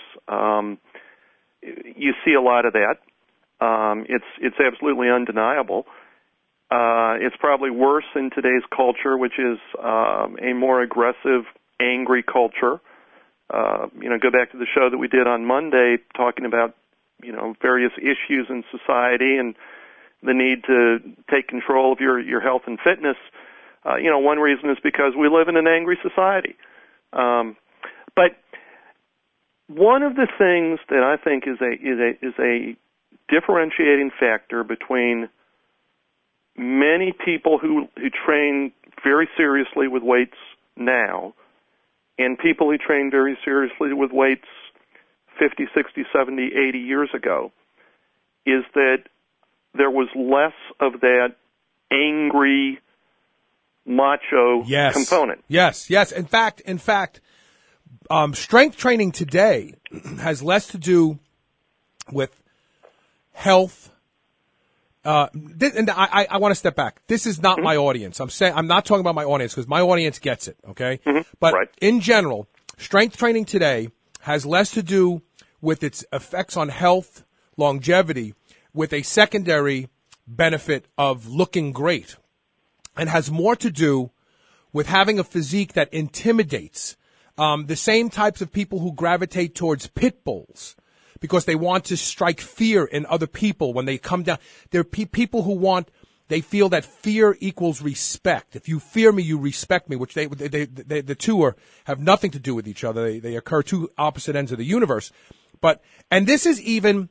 you see a lot of that. It's absolutely undeniable. It's probably worse in today's culture, which is a more aggressive, angry culture. Go back to the show that we did on Monday talking about, various issues in society and the need to take control of your health and fitness. One reason is because we live in an angry society. But one of the things that I think is a differentiating factor between many people who train very seriously with weights now and people who train very seriously with weights 50, 60, 70, 80 years ago is that there was less of that angry, macho component. Yes. In fact, strength training today has less to do with health. And I want to step back. This is not my audience. I'm not talking about my audience because my audience gets it. Okay, but in general, strength training today has less to do with its effects on health, longevity, with a secondary benefit of looking great, and has more to do with having a physique that intimidates. The same types of people who gravitate towards pit bulls because they want to strike fear in other people when they come down. There are people who they feel that fear equals respect. If you fear me, you respect me, which the two have nothing to do with each other. They occur two opposite ends of the universe. And this is even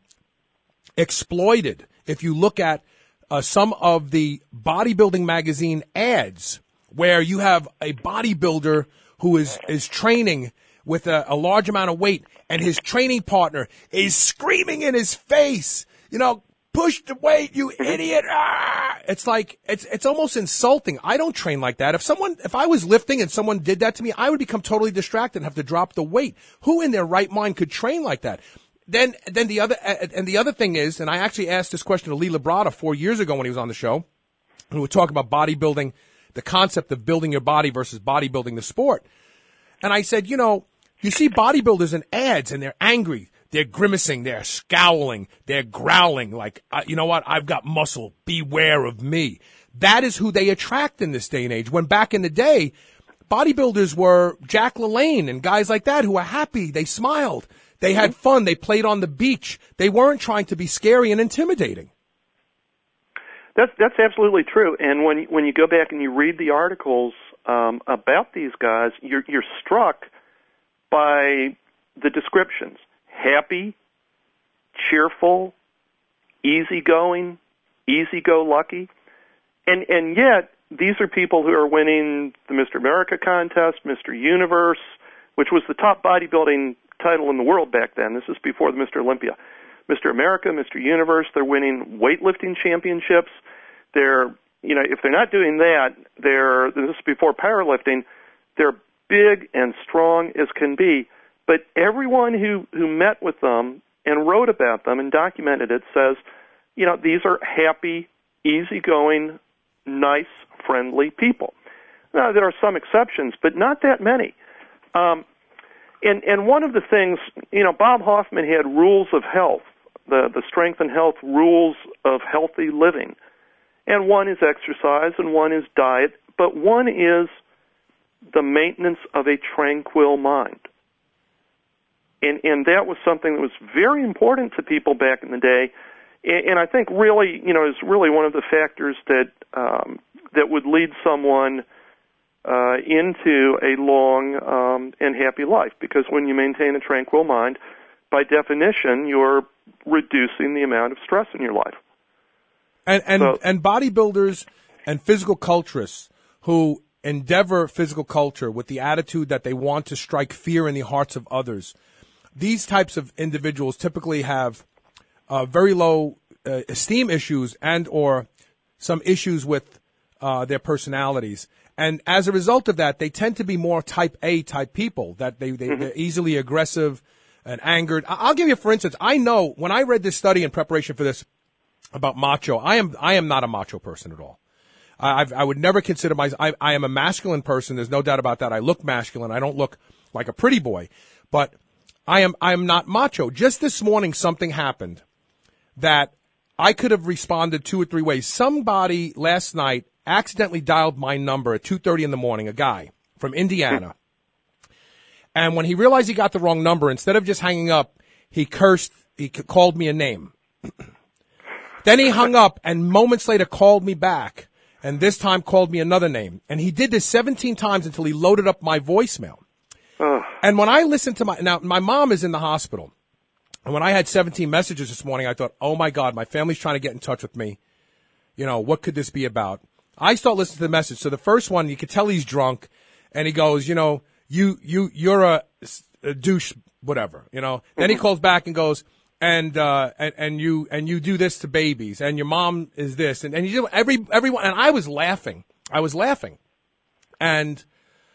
exploited if you look at some of the bodybuilding magazine ads where you have a bodybuilder who is training with a large amount of weight, and his training partner is screaming in his face, push the weight, you idiot. Ah! It's like, it's almost insulting. I don't train like that. If I was lifting and someone did that to me, I would become totally distracted and have to drop the weight. Who in their right mind could train like that? Then the other thing is, and I actually asked this question to Lee Labrada 4 years ago when he was on the show, and we were talking about bodybuilding, the concept of building your body versus bodybuilding the sport. And I said, you see bodybuilders in ads and they're angry. They're grimacing, they're scowling, they're growling like, you know what, I've got muscle, beware of me. That is who they attract in this day and age. When back in the day, bodybuilders were Jack LaLanne and guys like that who were happy, they smiled, they had fun, they played on the beach. They weren't trying to be scary and intimidating. That's absolutely true. And when you go back and you read the articles about these guys, you're struck by the descriptions. Happy, cheerful, easygoing, easy-go-lucky. And yet, these are people who are winning the Mr. America contest, Mr. Universe, which was the top bodybuilding title in the world back then. This is before the Mr. Olympia. Mr. America, Mr. Universe, they're winning weightlifting championships. They're, if they're not doing that, this is before powerlifting, they're big and strong as can be. But everyone who met with them and wrote about them and documented it says, these are happy, easygoing, nice, friendly people. Now, there are some exceptions, but not that many. And one of the things, Bob Hoffman had rules of health, the strength and health rules of healthy living. And one is exercise and one is diet, but one is the maintenance of a tranquil mind. And that was something that was very important to people back in the day, and I think really, is really one of the factors that would lead someone into a long and happy life. Because when you maintain a tranquil mind, by definition, you're reducing the amount of stress in your life. And bodybuilders and physical culturists who endeavor physical culture with the attitude that they want to strike fear in the hearts of others. These types of individuals typically have very low esteem issues and or some issues with their personalities. And as a result of that, they tend to be more type A type people, that they're easily aggressive and angered. I'll give you, for instance, I know when I read this study in preparation for this about macho, I am not a macho person at all. I would never consider myself, I am a masculine person. There's no doubt about that. I look masculine. I don't look like a pretty boy, but I am not macho. Just this morning, something happened that I could have responded 2 or 3 ways. Somebody last night accidentally dialed my number at 2:30 in the morning, a guy from Indiana. And when he realized he got the wrong number, instead of just hanging up, he cursed, he called me a name. Then he hung up and moments later called me back, and this time called me another name. And he did this 17 times until he loaded up my voicemail. And when I listened to now my mom is in the hospital. And when I had 17 messages this morning, I thought, oh my God, my family's trying to get in touch with me. What could this be about? I start listening to the message. So the first one, you could tell he's drunk, and he goes, you're a douche, whatever, Then he calls back and goes, and you do this to babies, and your mom is this, and you do everyone, and I was laughing. And,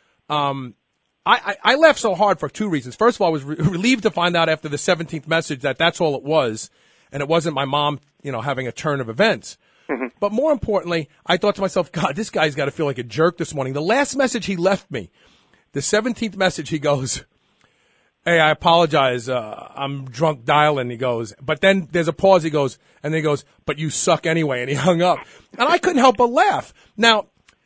I laughed so hard for 2 reasons. First of all, I was relieved to find out after the 17th message that that's all it was, and it wasn't my mom, having a turn of events. But more importantly, I thought to myself, God, this guy's got to feel like a jerk this morning. The last message he left me, the 17th message, he goes, hey, I apologize, I'm drunk dialing, he goes. But then there's a pause, he goes, and then he goes, but you suck anyway, and he hung up. And I couldn't help but laugh. Now,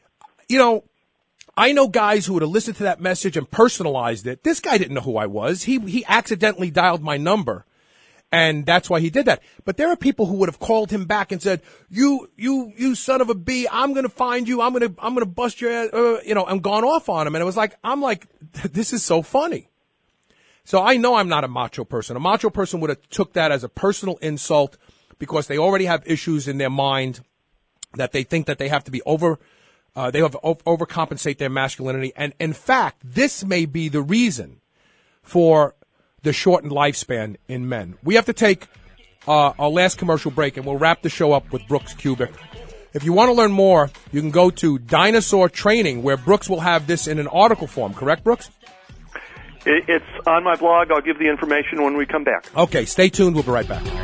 I know guys who would have listened to that message and personalized it. This guy didn't know who I was. He accidentally dialed my number, and that's why he did that. But there are people who would have called him back and said, you son of a B, I'm going to find you. I'm going to bust your ass, and gone off on him. And it was like, I'm like, this is so funny. So I know I'm not a macho person. A macho person would have took that as a personal insult because they already have issues in their mind that they think that they have to be They have overcompensate their masculinity. And in fact, this may be the reason for the shortened lifespan in men. We have to take our last commercial break, and we'll wrap the show up with Brooks Kubik. If you want to learn more, you can go to Dinosaur Training, where Brooks will have this in an article form. Correct, Brooks? It's on my blog. I'll give the information when we come back. Okay, stay tuned. We'll be right back.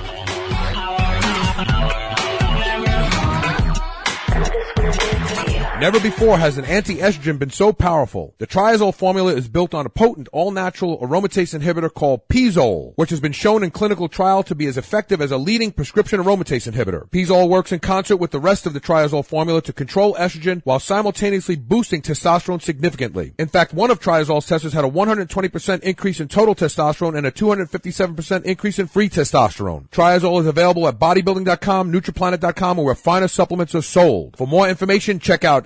Never before has an anti-estrogen been so powerful. The Triazole formula is built on a potent, all-natural aromatase inhibitor called Pizole, which has been shown in clinical trial to be as effective as a leading prescription aromatase inhibitor. Pizole works in concert with the rest of the Triazole formula to control estrogen while simultaneously boosting testosterone significantly. In fact, one of Triazole's testers had a 120% increase in total testosterone and a 257% increase in free testosterone. Triazole is available at bodybuilding.com, nutriplanet.com, or where finer supplements are sold. For more information, check out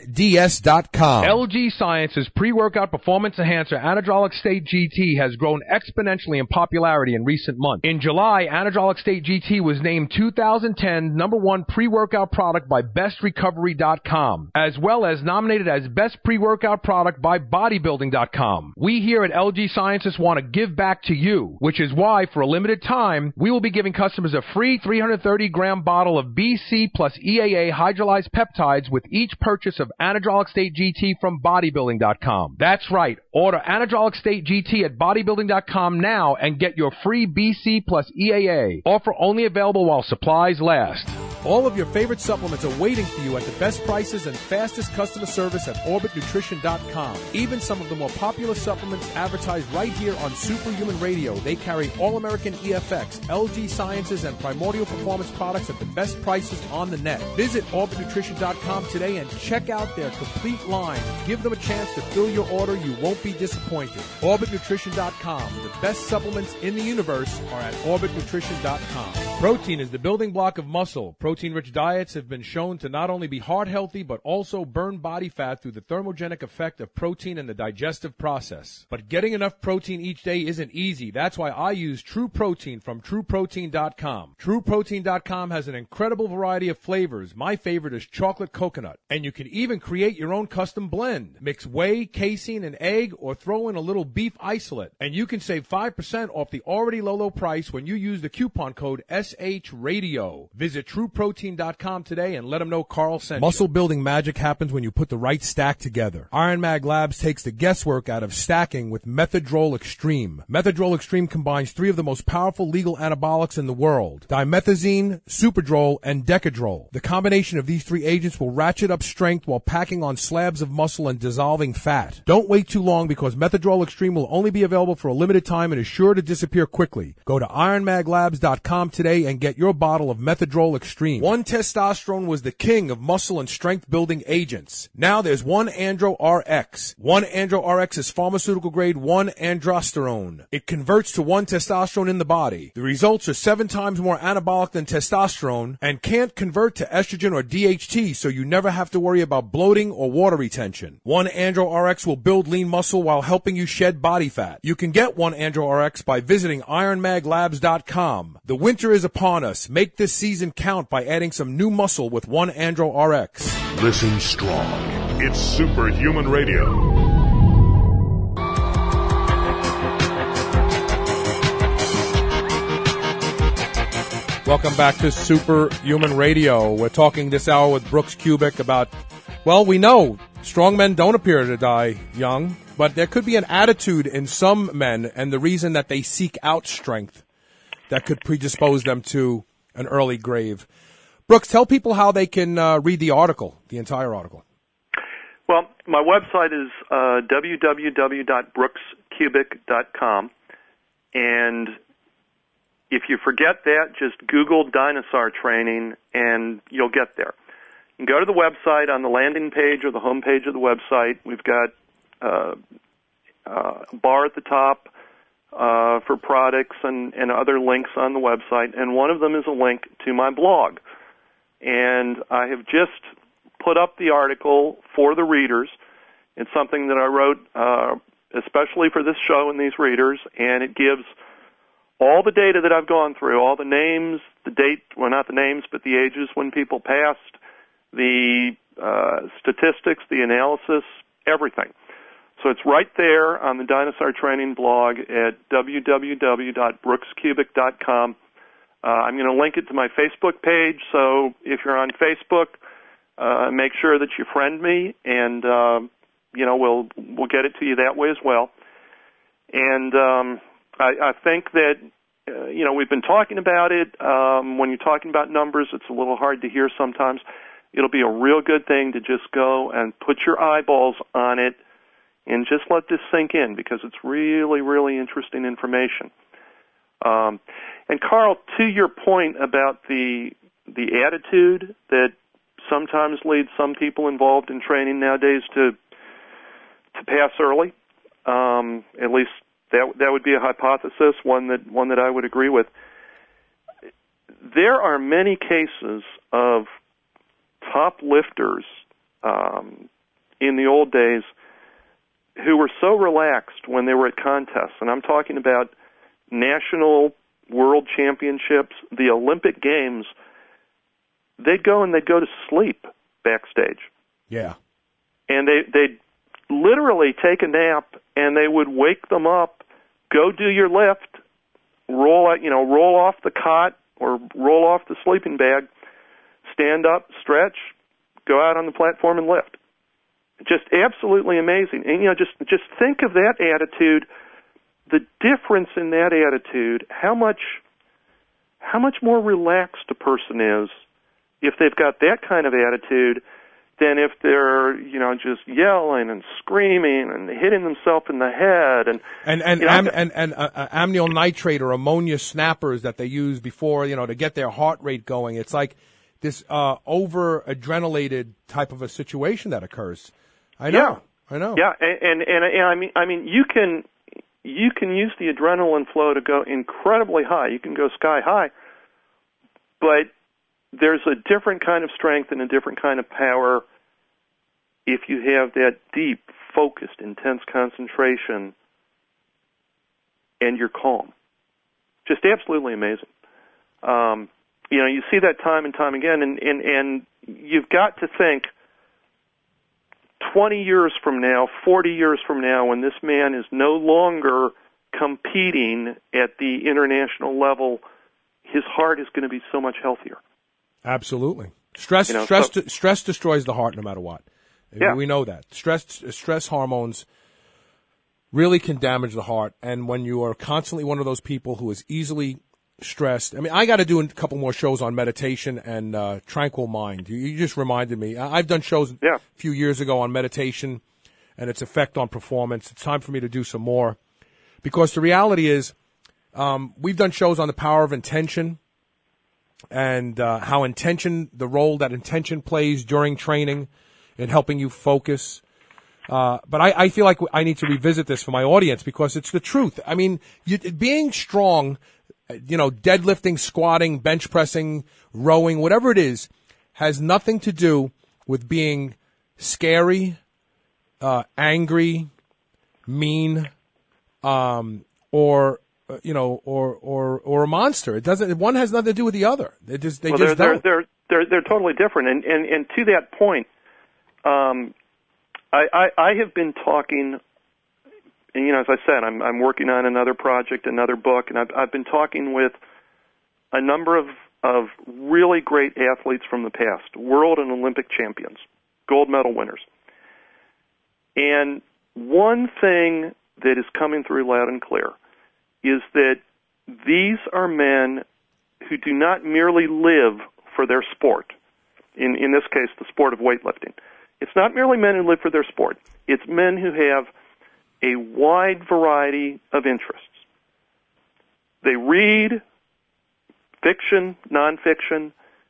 GetDS.com. LG Science's pre-workout performance enhancer Anadrolic State GT has grown exponentially in popularity in recent months. In July, Anadrolic State GT was named 2010 #1 pre-workout product by BestRecovery.com, as well as nominated as Best Pre-Workout Product by Bodybuilding.com. We here at LG Sciences want to give back to you, which is why, for a limited time, we will be giving customers a free 330-gram bottle of BC plus EAA hydrolyzed peptides with each purchase of Anadrolic State GT from Bodybuilding.com. That's right. Order Anadrolic State GT at Bodybuilding.com now and get your free BC plus EAA. Offer only available while supplies last. All of your favorite supplements are waiting for you at the best prices and fastest customer service at OrbitNutrition.com. Even some of the more popular supplements advertised right here on Superhuman Radio. They carry All-American EFX, LG Sciences, and Primordial Performance products at the best prices on the net. Visit OrbitNutrition.com today and check out their complete line. Give them a chance to fill your order. You won't be disappointed. OrbitNutrition.com. The best supplements in the universe are at OrbitNutrition.com. Protein is the building block of muscle. Protein-rich diets have been shown to not only be heart healthy, but also burn body fat through the thermogenic effect of protein in the digestive process. But getting enough protein each day isn't easy. That's why I use True Protein from TrueProtein.com. TrueProtein.com has an incredible variety of flavors. My favorite is chocolate coconut. And you can even create your own custom blend. Mix whey, casein, and egg, or throw in a little beef isolate. And you can save 5% off the already low price when you use the coupon code SHRadio. Visit TrueProtein.com today and let them know Carl sent you. Muscle building magic happens when you put the right stack together. Iron Mag Labs takes the guesswork out of stacking with Methadrol Extreme. Methadrol Extreme combines 3 of the most powerful legal anabolics in the world: dimethazine, Superdrol, and Decadrol. The combination of these 3 agents will ratchet up strength while packing on slabs of muscle and dissolving fat. Don't wait too long, because Methadrol Extreme will only be available for a limited time and is sure to disappear quickly. Go to ironmaglabs.com today and get your bottle of Methadrol Extreme. 1-testosterone was the king of muscle and strength building agents. Now there's 1-andro-RX. 1-andro-RX is pharmaceutical grade 1-androsterone. It converts to 1-testosterone in the body. The results are 7 times more anabolic than testosterone and can't convert to estrogen or DHT, so you never have to worry about bloating or water retention. 1-andro-RX will build lean muscle while helping you shed body fat. You can get 1-andro-RX by visiting ironmaglabs.com. The winter is upon us. Make this season count by adding some new muscle with 1-andro-RX. Listen strong. It's Superhuman Radio. Welcome back to Superhuman Radio. We're talking this hour with Brooks Kubik about, well, we know strong men don't appear to die young, but there could be an attitude in some men, and the reason that they seek out strength that could predispose them to an early grave. Brooks, tell people how they can read the article, the entire article. Well, my website is www.brookskubik.com, and if you forget that, just Google Dinosaur Training, and you'll get there. You can go to the website. On the landing page or the home page of the website, we've got a bar at the top for products and other links on the website, and one of them is a link to my blog. And I have just put up the article for the readers. It's something that I wrote especially for this show and these readers, and it gives all the data that I've gone through, all the names, the date, well, not the names, but the ages when people passed, the statistics, the analysis, everything. So it's right there on the Dinosaur Training blog at www.brookscubic.com. I'm going to link it to my Facebook page, so if you're on Facebook, make sure that you friend me, and we'll get it to you that way as well. And I think that we've been talking about it. When you're talking about numbers, it's a little hard to hear sometimes. It'll be a real good thing to just go and put your eyeballs on it and just let this sink in, because it's really, really interesting information. And Carl, to your point about the attitude that sometimes leads some people involved in training nowadays to pass early, at least that would be a hypothesis, one that I would agree with. There are many cases of top lifters in the old days who were so relaxed when they were at contests, and I'm talking about national, world championships, the Olympic Games. They'd go to sleep backstage. Yeah. And they'd literally take a nap, and they would wake them up, go do your lift, roll off the cot or roll off the sleeping bag, stand up, stretch, go out on the platform and lift. Just absolutely amazing. And just think of that attitude, the difference in that attitude, how much more relaxed a person is if they've got that kind of attitude than if they're, just yelling and screaming and hitting themselves in the head and amyl nitrate or ammonia snappers that they use before, to get their heart rate going. It's like this over adrenalated type of a situation that occurs. I know. Yeah, and I mean, you can use the adrenaline flow to go incredibly high. You can go sky high, but there's a different kind of strength and a different kind of power if you have that deep, focused, intense concentration and you're calm. Just absolutely amazing. You see that time and time again, and you've got to think 20 years from now, 40 years from now, when this man is no longer competing at the international level, his heart is going to be so much healthier. Absolutely. Stress destroys the heart no matter what. Yeah. We know that. Stress hormones really can damage the heart, and when you are constantly one of those people who is easily stressed. I mean, I got to do a couple more shows on meditation and tranquil mind. You just reminded me. I've done shows a few years ago on meditation and its effect on performance. It's time for me to do some more, because the reality is we've done shows on the power of intention and how the role that intention plays during training in helping you focus. But I feel like I need to revisit this for my audience, because it's the truth. I mean, being strong, deadlifting, squatting, bench pressing, rowing, whatever it is, has nothing to do with being scary, angry, mean, or a monster. It doesn't. One has nothing to do with the other. They're totally different. And to that point, I have been talking. And, as I said, I'm working on another project, another book, and I've been talking with a number of really great athletes from the past, world and Olympic champions, gold medal winners. And one thing that is coming through loud and clear is that these are men who do not merely live for their sport, in this case, the sport of weightlifting. It's not merely men who live for their sport. It's men who have a wide variety of interests. They read fiction, nonfiction.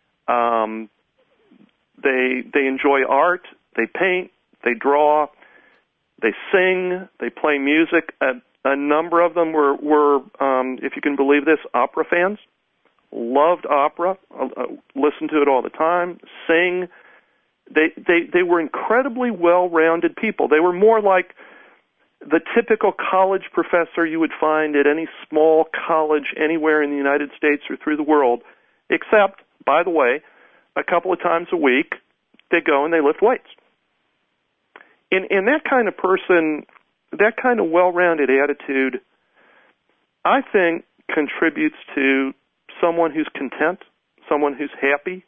They enjoy art. They paint. They draw. They sing. They play music. A number of them were, if you can believe this, opera fans. Loved opera. Listened to it all the time. Sing. They were incredibly well-rounded people. They were more like the typical college professor you would find at any small college anywhere in the United States or through the world, except, by the way, a couple of times a week, they go and they lift weights. And that kind of person, that kind of well-rounded attitude, I think contributes to someone who's content, someone who's happy,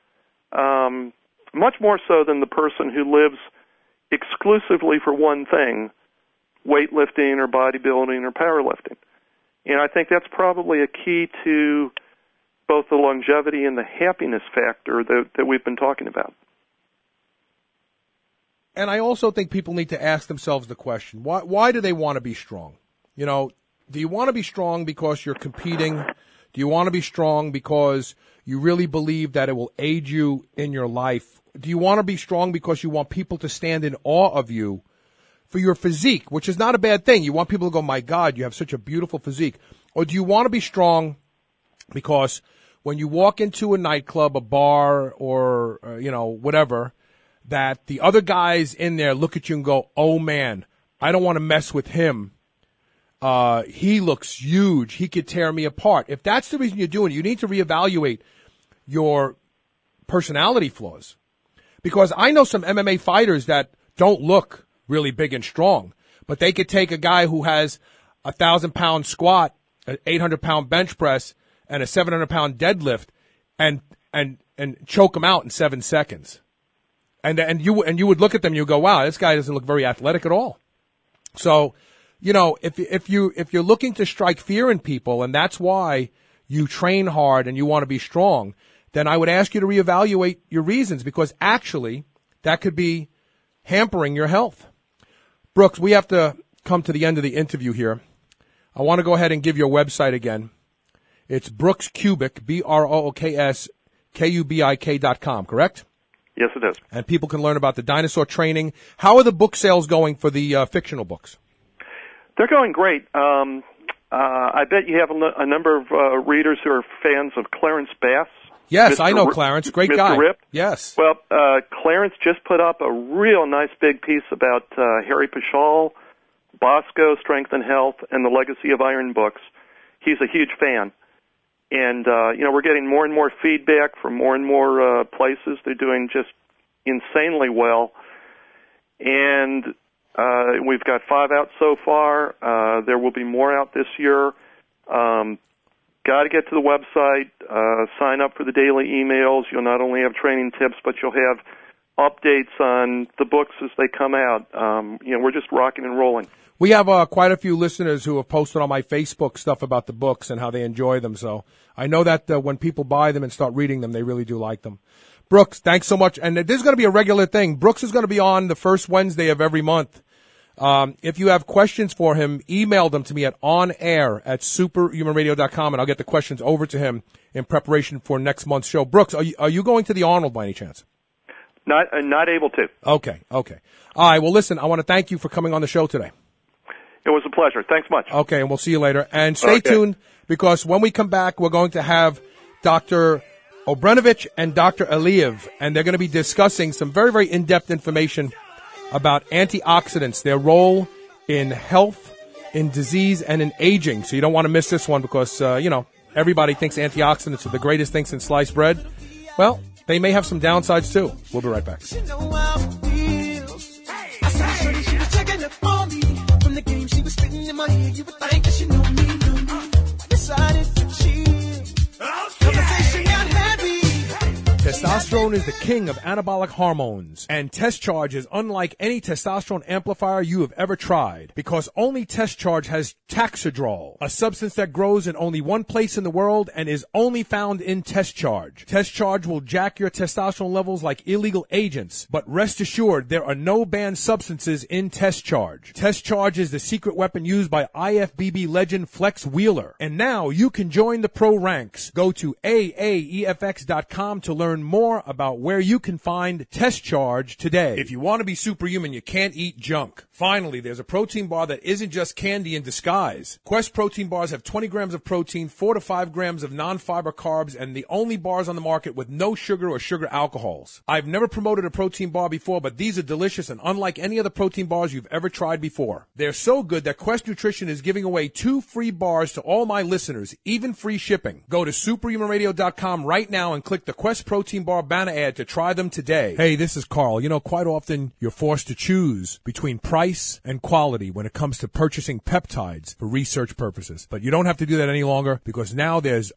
much more so than the person who lives exclusively for one thing, weightlifting or bodybuilding or powerlifting. And I think that's probably a key to both the longevity and the happiness factor that we've been talking about. And I also think people need to ask themselves the question, why do they want to be strong? You know, do you want to be strong because you're competing? Do you want to be strong because you really believe that it will aid you in your life? Do you want to be strong because you want people to stand in awe of you for your physique, which is not a bad thing? You want people to go, my God, you have such a beautiful physique. Or do you want to be strong because when you walk into a nightclub, a bar, or, whatever, that the other guys in there look at you and go, oh, man, I don't want to mess with him. He looks huge. He could tear me apart. If that's the reason you're doing it, you need to reevaluate your personality flaws. Because I know some MMA fighters that don't look really big and strong, but they could take a guy who has a 1,000-pound squat, an 800-pound bench press, and a 700-pound deadlift, and choke him out in 7 seconds. And you would look at them and you go, wow, this guy doesn't look very athletic at all. So, if you're looking to strike fear in people, and that's why you train hard and you want to be strong, then I would ask you to reevaluate your reasons, because actually that could be hampering your health. Brooks, we have to come to the end of the interview here. I want to go ahead and give your website again. It's Brooks Kubik, BROOKSKUBIK.com, correct? Yes, it is. And people can learn about the dinosaur training. How are the book sales going for the fictional books? They're going great. I bet you have a number of readers who are fans of Clarence Bass. Yes, Mr. I know Clarence. Great Mr. guy. Rip. Yes. Well, Clarence just put up a real nice big piece about Harry Paschal, Bosco, Strength and Health, and the Legacy of Iron books. He's a huge fan. And, we're getting more and more feedback from more and more places. They're doing just insanely well. And we've got 5 out so far. There will be more out this year. Got to get to the website, sign up for the daily emails. You'll not only have training tips, but you'll have updates on the books as they come out. We're just rocking and rolling. We have quite a few listeners who have posted on my Facebook stuff about the books and how they enjoy them. So I know that when people buy them and start reading them, they really do like them. Brooks, thanks so much. And this is going to be a regular thing. Brooks is going to be on the first Wednesday of every month. If you have questions for him, email them to me at onair@superhumanradio.com, and I'll get the questions over to him in preparation for next month's show. Brooks, are you going to the Arnold by any chance? Not able to. Okay. All right. Well, listen, I want to thank you for coming on the show today. It was a pleasure. Thanks much. Okay, and we'll see you later. And stay tuned, because when we come back, we're going to have Dr. Obrenovich and Dr. Aliyev, and they're going to be discussing some very, very in-depth information about antioxidants, their role in health, in disease, and in aging. So you don't want to miss this one, because, everybody thinks antioxidants are the greatest thing since sliced bread. Well, they may have some downsides, too. We'll be right back. Testosterone is the king of anabolic hormones, and Test Charge is unlike any testosterone amplifier you have ever tried, because only Test Charge has Taxidrol, a substance that grows in only one place in the world and is only found in Test Charge. Test Charge will jack your testosterone levels like illegal agents, but rest assured there are no banned substances in Test Charge. Test Charge is the secret weapon used by IFBB legend Flex Wheeler, and now you can join the pro ranks. Go to AAEFX.com to learn more about where you can find Test Charge today. If you want to be superhuman, you can't eat junk. Finally, there's a protein bar that isn't just candy in disguise. Quest protein bars have 20 grams of protein, 4 to 5 grams of non-fiber carbs, and the only bars on the market with no sugar or sugar alcohols. I've never promoted a protein bar before, but these are delicious and unlike any other protein bars you've ever tried before. They're so good that Quest Nutrition is giving away 2 free bars to all my listeners, even free shipping. Go to superhumanradio.com right now and click the Quest protein Protein Bar banner ad to try them today. Hey, this is Carl. You know, quite often you're forced to choose between price and quality when it comes to purchasing peptides for research purposes. But you don't have to do that any longer because now there's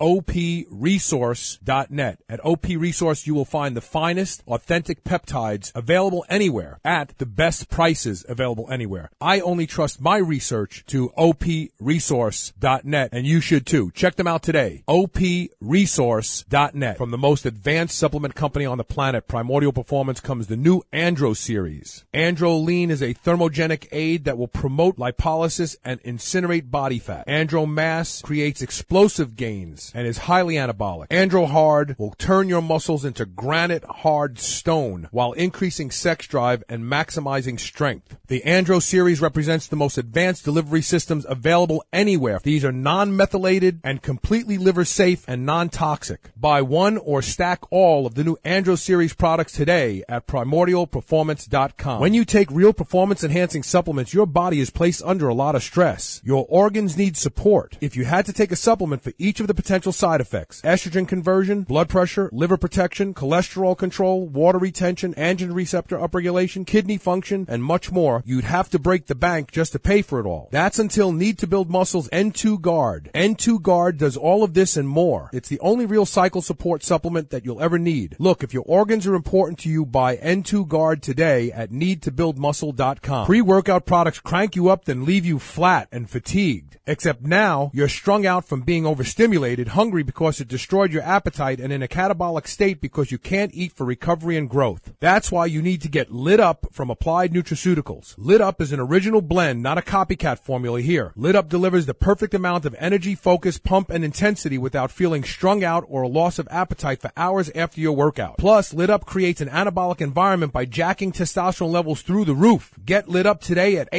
OPResource.net. At OP Resource, you will find the finest, authentic peptides available anywhere at the best prices available anywhere. I only trust my research to OPResource.net, and you should too. Check them out today. OPResource.net. From the most advanced supplement company on the planet, Primordial Performance, comes the new Andro series. Androline is a thermogenic aid that will promote lipolysis and incinerate body fat. Andro Mass creates explosive gains and is highly anabolic. Andro Hard will turn your muscles into granite hard stone while increasing sex drive and maximizing strength. The Andro series represents the most advanced delivery systems available anywhere. These are non-methylated and completely liver safe and non-toxic. Buy one or stack all of the new Andro series products today at primordialperformance.com. When you take real performance enhancing supplements, your body is placed under a lot of stress. Your organs need support. If you had to take a supplement for each of the potential side effects, estrogen conversion, blood pressure, liver protection, cholesterol control, water retention, androgen receptor upregulation, kidney function, and much more, you'd have to break the bank just to pay for it all. That's until Need to Build Muscle's N2 Guard. N2 Guard does all of this and more. It's the only real cycle support supplement that you'll ever need. Look, if your organs are important to you, buy N2 Guard today at needtobuildmuscle.com. Pre-workout products crank you up then leave you flat and fatigued. Except now, you're strung out from being overstimulated, hungry because it destroyed your appetite, and in a catabolic state because you can't eat for recovery and growth. That's why you need to get Lit Up from Applied Nutraceuticals. Lit Up is an original blend, not a copycat formula here. Lit Up delivers the perfect amount of energy, focus, pump, and intensity without feeling strung out or a loss of appetite for hours after your workout. Plus, Lit Up creates an anabolic environment by jacking testosterone levels through the roof. Get Lit Up today at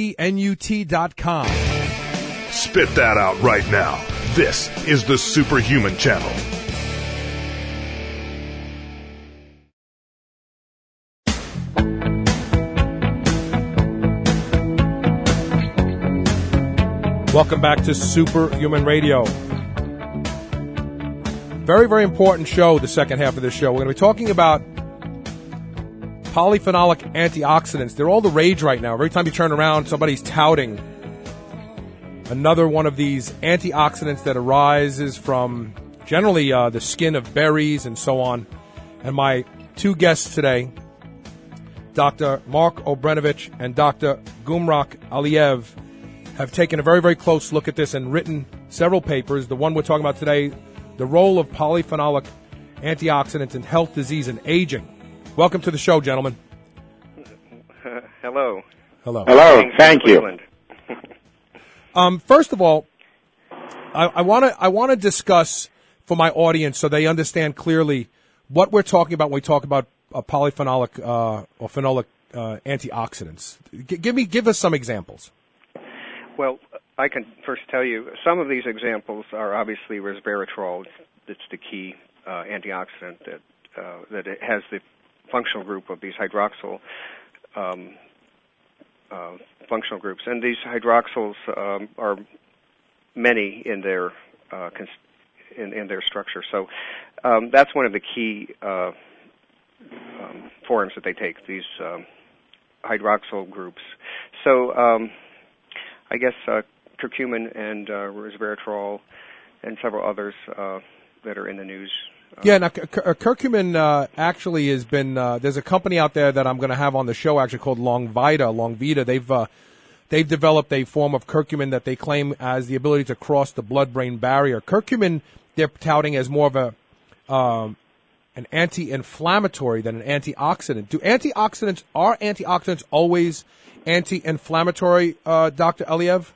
appnut.com. Spit that out right now. This is the Superhuman Channel. Welcome back to Superhuman Radio. Very, very important show, the second half of this show. We're going to be talking about polyphenolic antioxidants. They're all the rage right now. Every time you turn around, somebody's touting another one of these antioxidants that arises from generally the skin of berries and so on. And my two guests today, Dr. Mark Obrenovic and Dr. Gumrak Aliyev, have taken a very, very close look at this and written several papers. The one we're talking about today, the role of polyphenolic antioxidants in health, disease, and aging. Welcome to the show, gentlemen. Hello. Hello. Hello. Thank you. First of all, I want to discuss for my audience so they understand clearly what we're talking about when we talk about polyphenolic or phenolic antioxidants. Give us some examples. Well, I can first tell you some of these examples are obviously resveratrol. It's the key antioxidant that it has the functional group of these hydroxyl functional groups, and these hydroxyls are many in their in their structure. So that's one of the key forms that they take, these hydroxyl groups. So I guess curcumin and resveratrol and several others that are in the news. Yeah, now curcumin actually has been. There's a company out there that I'm going to have on the show actually called Longvita. They've developed a form of curcumin that they claim has the ability to cross the blood-brain barrier. Curcumin they're touting as more of an anti-inflammatory than an antioxidant. Are antioxidants always anti-inflammatory, Dr. Aliyev?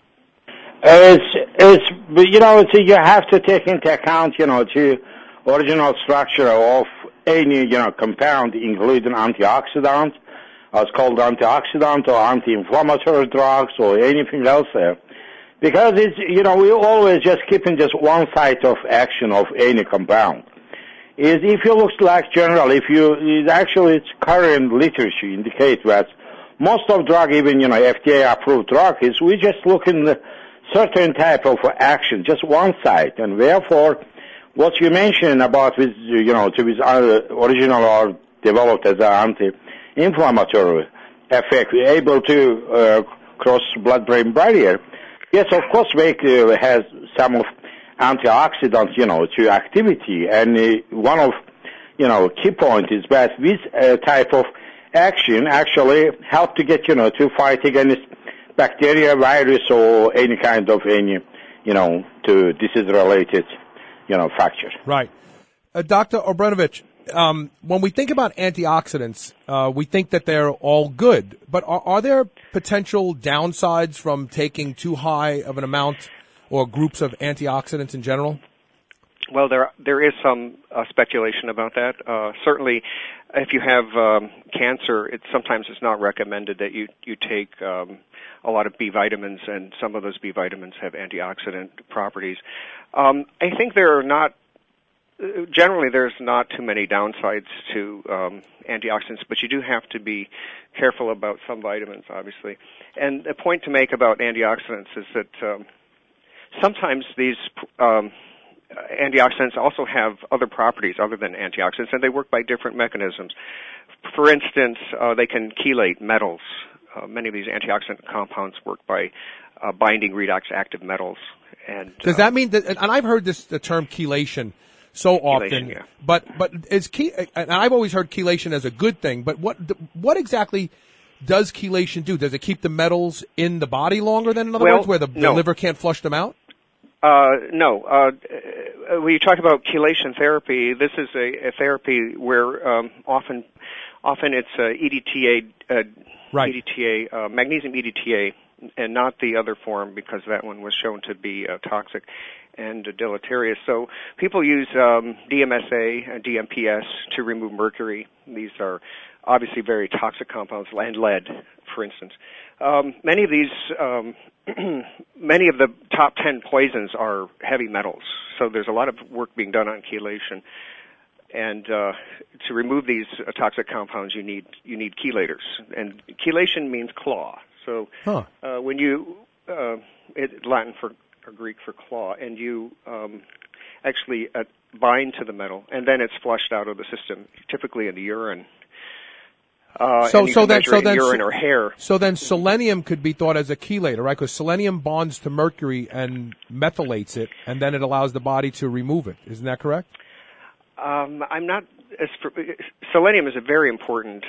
You have to take into account, the original structure of any, compound, including antioxidant. It's called antioxidant or anti-inflammatory drugs or anything else there. Because it's, we always just keeping just one side of action of any compound. If you look like general, its current literature indicates that most of drug, even, FDA approved drug is, we just look in the certain type of action, just one side. And therefore, what you mentioned about with, original or developed as an anti-inflammatory effect, able to cross blood-brain barrier. Yes, of course, wake has some of antioxidants, to activity, and one of, key point is that this type of action actually help to get, to fight against bacteria, virus, or any kind of to disease-related, factor. Right. Dr. Obrenovic, when we think about antioxidants, we think that they're all good, but are there potential downsides from taking too high of an amount or groups of antioxidants in general? Well, there is some speculation about that. Certainly, if you have cancer, sometimes it's not recommended that you take a lot of B vitamins, and some of those B vitamins have antioxidant properties. I think generally there's not too many downsides to antioxidants, but you do have to be careful about some vitamins, obviously. And a point to make about antioxidants is that sometimes these antioxidants also have other properties other than antioxidants, and they work by different mechanisms. For instance, they can chelate metals. Many of these antioxidant compounds work by binding redox active metals. And does that mean that? And I've heard the term chelation so often, yeah. but is and I've always heard chelation as a good thing. But what exactly does chelation do? Does it keep the metals in the body longer than, in other words, where the liver can't flush them out? No. When you talk about chelation therapy, this is a therapy where often it's EDTA, right. EDTA, magnesium EDTA, and not the other form, because that one was shown to be toxic and deleterious. So people use DMSA and DMPS to remove mercury. These are obviously very toxic compounds, and lead, for instance. Many of the top 10 poisons are heavy metals, so there's a lot of work being done on chelation. And to remove these toxic compounds, you need chelators, and chelation means claw. So when you it's Latin or Greek for claw, and you actually bind to the metal, and then it's flushed out of the system, typically in the urine. Urine or hair. So then selenium could be thought as a chelator, right? Because selenium bonds to mercury and methylates it, and then it allows the body to remove it. Isn't that correct? I'm not. Selenium is a very important.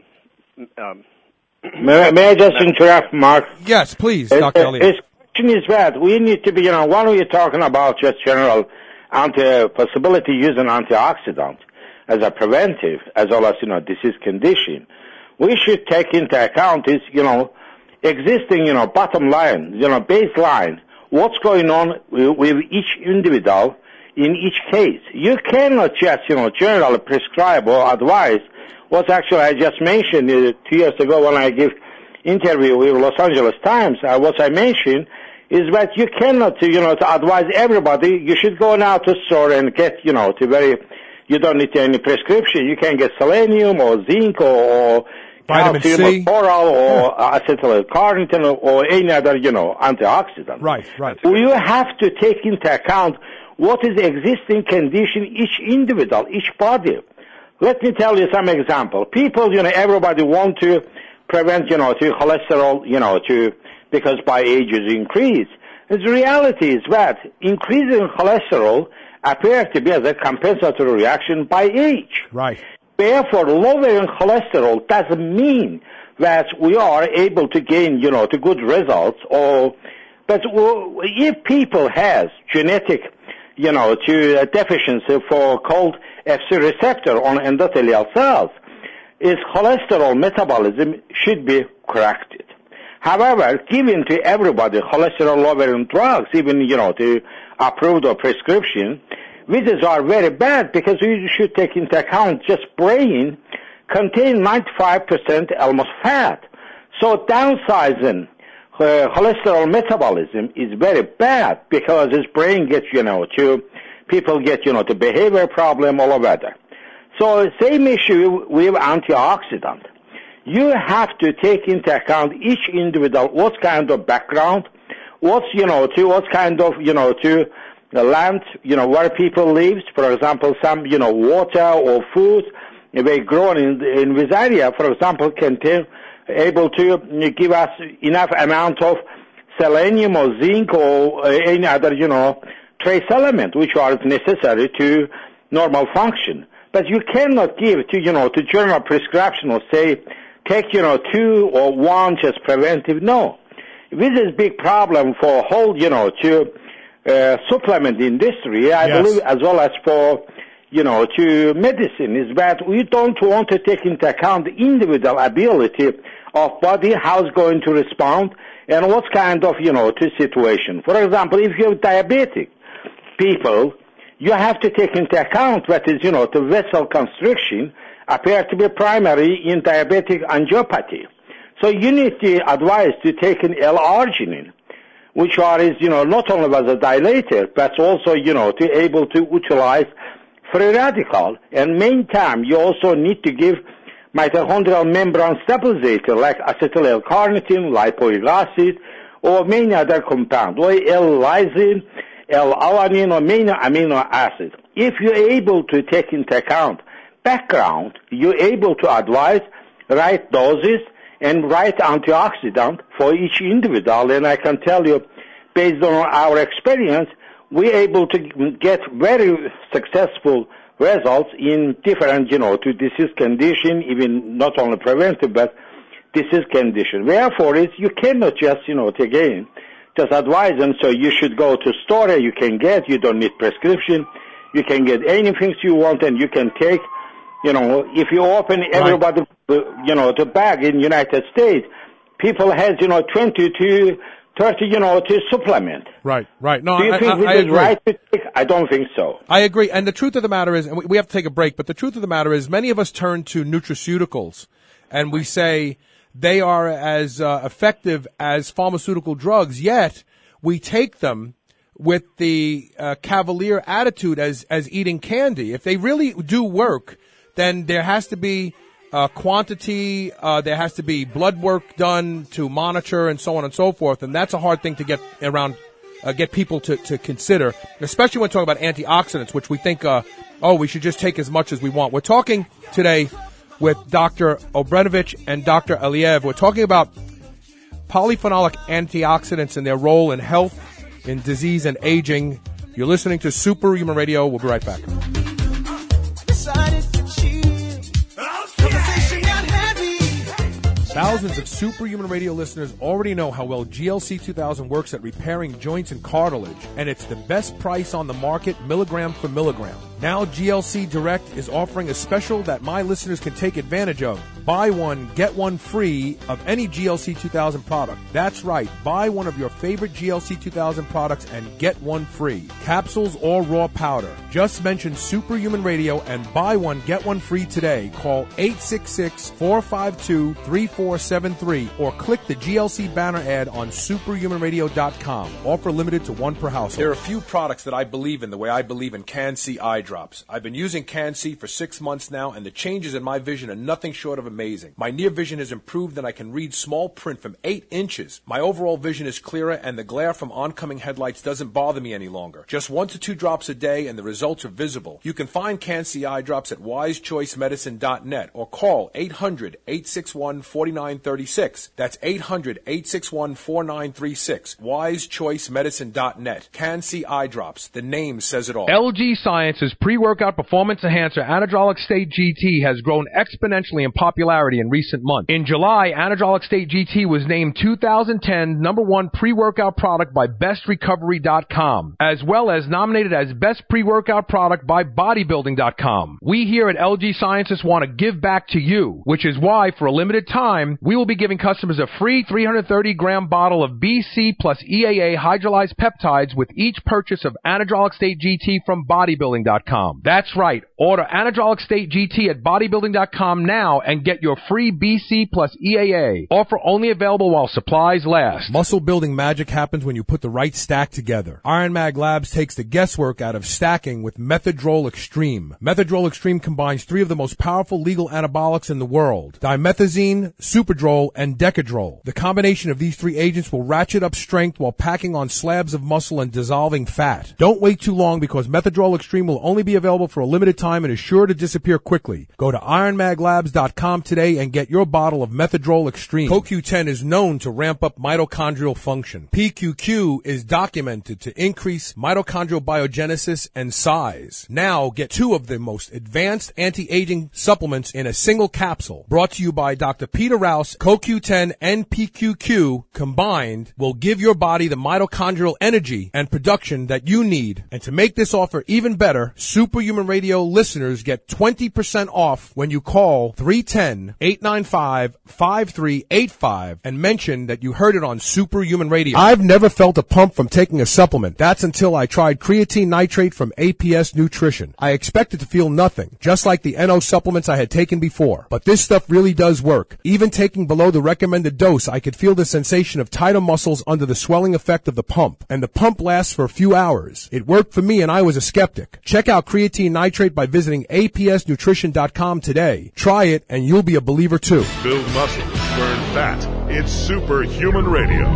May I just interrupt, Mark? Yes, please, Dr. Elliott. His question is that we need to be, while we're talking about just general possibility using antioxidant as a preventive, as well as, disease condition, we should take into account is, existing, bottom line, baseline, what's going on with each individual in each case. You cannot just, generally prescribe or advise what actually I just mentioned 2 years ago when I give interview with Los Angeles Times. What I mentioned is that you cannot, to advise everybody, you should go now to store and get, you don't need any prescription. You can get selenium or zinc or vitamin calcium C, or oral or acetylcarnitine or any other, antioxidant. Right. You have to take into account what is the existing condition each individual, each body. Let me tell you some example. People, everybody want to prevent, to cholesterol, because by ages increase. The reality is that increasing cholesterol appears to be as a compensatory reaction by age. Right. Therefore, lowering cholesterol doesn't mean that we are able to gain, to good results. But if people has genetic, to a deficiency for called Fc receptor on endothelial cells, is cholesterol metabolism should be corrected. However, given to everybody cholesterol-lowering drugs, even, to approved or prescription, which are very bad because you should take into account just brain contain 95% almost fat. So downsizing cholesterol metabolism is very bad because his brain gets, people get, the behavior problem all over there. So same issue with antioxidant. You have to take into account each individual, what kind of background, what's, what kind of, land, where people live. For example, some, water or food they grown in this area, for example, can able to give us enough amount of selenium or zinc or any other, trace element which are necessary to normal function. But you cannot give to general prescription or say take 2 or 1 just preventive. No, this is a big problem for whole to supplement industry. I believe as well as for to medicine is that we don't want to take into account the individual ability of body, how it's going to respond, and what kind of, to situation. For example, if you have diabetic people, you have to take into account that is, the vessel constriction appear to be primary in diabetic angiopathy. So you need to advise to take an L-arginine, which is, not only as a dilator, but also, to able to utilize free radical. And meantime, you also need to give mitochondrial membrane stabilizer like acetyl L-carnitine, lipoic acid, or many other compounds, or L-lysine, L-alanine, or many amino acids. If you're able to take into account background, you're able to advise right doses and right antioxidant for each individual. And I can tell you, based on our experience, we're able to get very successful results in different, to disease condition, even not only preventive, but disease condition. Therefore, you cannot just, again, just advise them, so you should go to store, you can get, you don't need prescription, you can get anything you want, and you can take, if you open everybody, the bag in United States, people has, 20 to 30, to supplement. Right. No, do you think I this agree. Is right to take? I don't think so. I agree. And the truth of the matter is, and we have to take a break, but the truth of the matter is many of us turn to nutraceuticals and we say they are as effective as pharmaceutical drugs, yet we take them with the cavalier attitude as eating candy. If they really do work, then there has to be quantity, there has to be blood work done to monitor and so on and so forth, and that's a hard thing to get around, get people to consider, especially when talking about antioxidants, which we think, we should just take as much as we want. We're talking today with Dr. Obrenovic and Dr. Aliev. We're talking about polyphenolic antioxidants and their role in health, in disease, and aging. You're listening to Superhuman Radio. We'll be right back. Thousands of Superhuman Radio listeners already know how well GLC 2000 works at repairing joints and cartilage, and it's the best price on the market, milligram for milligram. Now GLC Direct is offering a special that my listeners can take advantage of. Buy one, get one free of any GLC 2000 product. That's right, buy one of your favorite GLC 2000 products and get one free. Capsules or raw powder. Just mention Superhuman Radio and buy one, get one free today. Call 866-452-3473 or click the GLC banner ad on superhumanradio.com. Offer limited to one per household. There are a few products that I believe in the way I believe in Can-C eye drops. I've been using Can-C for 6 months now, and the changes in my vision are nothing short of amazing. My near vision has improved, and I can read small print from 8 inches. My overall vision is clearer, and the glare from oncoming headlights doesn't bother me any longer. Just 1 to 2 drops a day, and the results are visible. You can find Can-C eye drops at wisechoicemedicine.net or call 800-861-4936. That's 800-861-4936. wisechoicemedicine.net. Can-C eye drops. The name says it all. LG Science's pre-workout performance enhancer Anadrolic State GT has grown exponentially in popularity in recent months. In July, Anadrolic State GT was named 2010 #1 pre-workout product by BestRecovery.com, as well as nominated as Best Pre-Workout Product by Bodybuilding.com. We here at LG Sciences want to give back to you, which is why, for a limited time, we will be giving customers a free 330-gram bottle of BC plus EAA hydrolyzed peptides with each purchase of Anadrolic State GT from Bodybuilding.com. bodybuilding.com. That's right. Order Anadrolic State GT at bodybuilding.com now and get your free BC plus EAA. Offer only available while supplies last. Muscle building magic happens when you put the right stack together. Iron Mag Labs takes the guesswork out of stacking with Methadrol Extreme. Methadrol Extreme combines 3 of the most powerful legal anabolics in the world: dimethazine, Superdrol, and Decadrol. The combination of these 3 agents will ratchet up strength while packing on slabs of muscle and dissolving fat. Don't wait too long because Methadrol Extreme will only be available for a limited time and is sure to disappear quickly. Go to ironmaglabs.com today and get your bottle of Methadrol Extreme. CoQ10 is known to ramp up mitochondrial function. PQQ is documented to increase mitochondrial biogenesis and size. Now get 2 of the most advanced anti-aging supplements in a single capsule. Brought to you by Dr. Peter Rouse. CoQ10 and PQQ combined will give your body the mitochondrial energy and production that you need. And to make this offer even better, Superhuman Radio listeners get 20% off when you call 310-895-5385 and mention that you heard it on Superhuman Radio. I've never felt a pump from taking a supplement. That's until I tried creatine nitrate from APS Nutrition. I expected to feel nothing, just like the NO supplements I had taken before. But this stuff really does work. Even taking below the recommended dose, I could feel the sensation of tighter muscles under the swelling effect of the pump. And the pump lasts for a few hours. It worked for me and I was a skeptic. Check out creatine nitrate by visiting apsnutrition.com today. Try it and you'll be a believer too. Build muscle, burn fat. It's Superhuman Radio.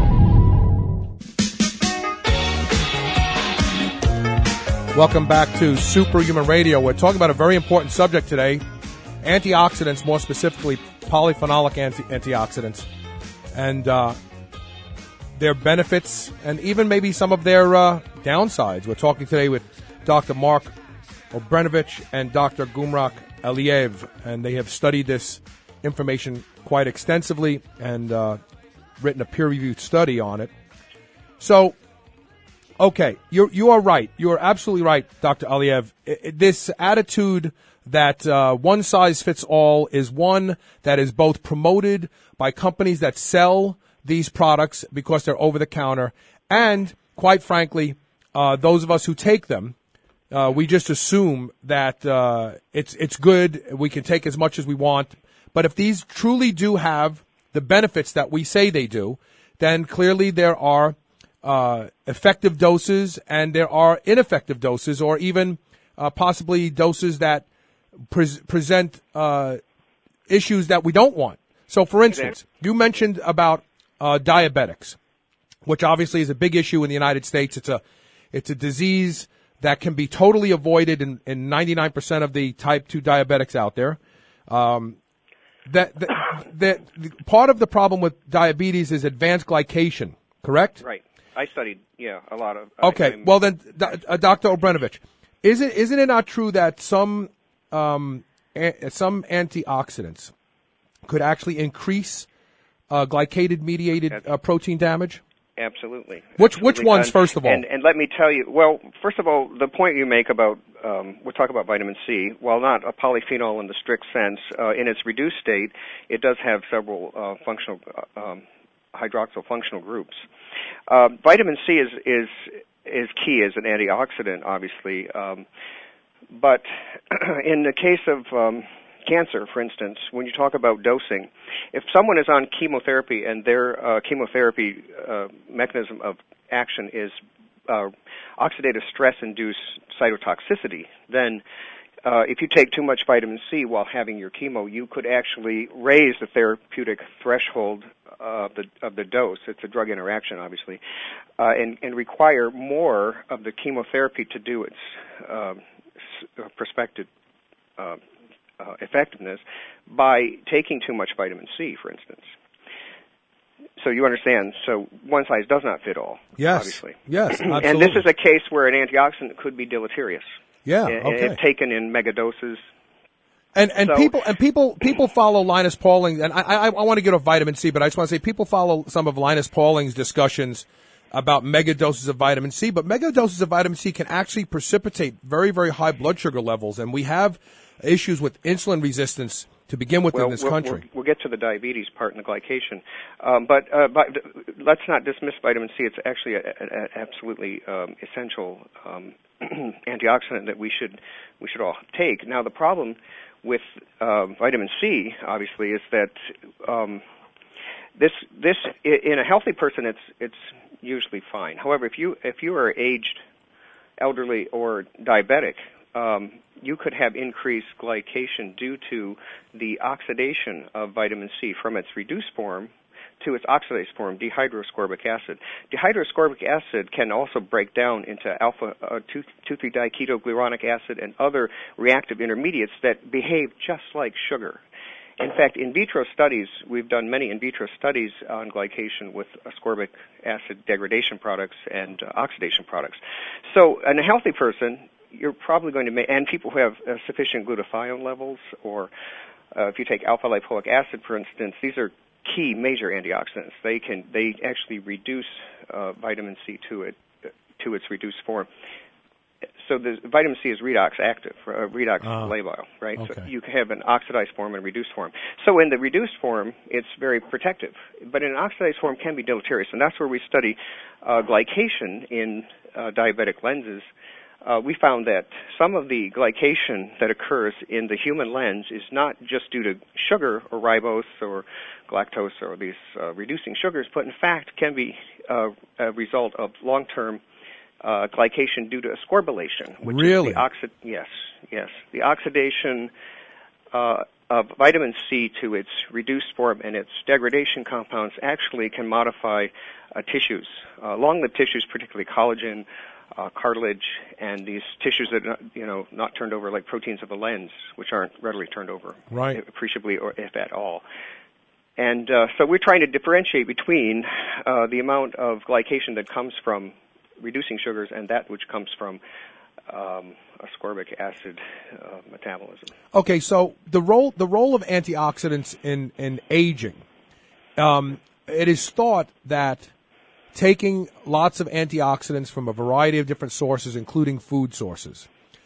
Welcome back to Superhuman Radio. We're talking about a very important subject today, antioxidants, more specifically polyphenolic antioxidants, and their benefits and even maybe some of their downsides. We're talking today with Dr. Mark Obrenovic and Dr. Gumrak Aliyev, and they have studied this information quite extensively and written a peer-reviewed study on it. So, okay, you are right. You are absolutely right, Dr. Aliyev. This attitude that one size fits all is one that is both promoted by companies that sell these products because they're over the counter, and quite frankly, those of us who take them, we just assume that it's good. We can take as much as we want. But if these truly do have the benefits that we say they do, then clearly there are effective doses and there are ineffective doses, or even possibly doses that present issues that we don't want. So, for instance, you mentioned about diabetics, which obviously is a big issue in the United States. It's a disease that can be totally avoided in 99% of the type 2 diabetics out there. That part of the problem with diabetes is advanced glycation, correct? Right. I studied, a lot of. Okay. Well, then, Dr. Obrenovic, isn't it not true that some antioxidants could actually increase glycated-mediated protein damage? Absolutely. Which ones, first of all? And let me tell you, well, first of all, the point you make about, we'll talk about vitamin C, while not a polyphenol in the strict sense, in its reduced state, it does have several functional hydroxyl functional groups. Vitamin C is key as an antioxidant, obviously, but in the case of cancer, for instance, when you talk about dosing, if someone is on chemotherapy and their chemotherapy mechanism of action is oxidative stress-induced cytotoxicity, then if you take too much vitamin C while having your chemo, you could actually raise the therapeutic threshold of the dose. It's a drug interaction, obviously, and require more of the chemotherapy to do its prospective effectiveness by taking too much vitamin C, for instance. So you understand, so one size does not fit all, yes. Obviously. Yes, absolutely. And this is a case where an antioxidant could be deleterious. Yeah, okay. If taken in megadoses. And people follow Linus Pauling, and I want to get off vitamin C, but I just want to say people follow some of Linus Pauling's discussions about megadoses of vitamin C, but megadoses of vitamin C can actually precipitate very, very high blood sugar levels, and we have issues with insulin resistance to begin with in this country. We'll get to the diabetes part and the glycation, but let's not dismiss vitamin C. It's actually an absolutely essential antioxidant that we should all take. Now, the problem with vitamin C, obviously, is that this in a healthy person, it's usually fine. However, if you are aged, elderly, or diabetic, you could have increased glycation due to the oxidation of vitamin C from its reduced form to its oxidized form, dehydroascorbic acid. Dehydroascorbic acid can also break down into alpha 2,3-diketoglutaronic acid and other reactive intermediates that behave just like sugar. In fact, in vitro studies, we've done many in vitro studies on glycation with ascorbic acid degradation products and oxidation products. So in a healthy person, you're probably going to make, and people who have sufficient glutathione levels, or if you take alpha-lipoic acid, for instance, these are key major antioxidants. They actually reduce vitamin C to its reduced form. So the vitamin C is redox active, redox labile, right? Okay. So you can have an oxidized form and reduced form. So in the reduced form, it's very protective, but in an oxidized form can be deleterious, and that's where we study glycation in diabetic lenses. We found that some of the glycation that occurs in the human lens is not just due to sugar or ribose or galactose or these reducing sugars, but in fact can be a result of long-term glycation due to ascorbylation. Which really? Is yes. The oxidation of vitamin C to its reduced form and its degradation compounds actually can modify tissues, long-lived tissues, particularly collagen, cartilage, and these tissues that are not turned over, like proteins of the lens, which aren't readily turned over appreciably, or if at all. And so we're trying to differentiate between the amount of glycation that comes from reducing sugars and that which comes from ascorbic acid metabolism. Okay, so the role of antioxidants in aging. It is thought that taking lots of antioxidants from a variety of different sources, including food sources,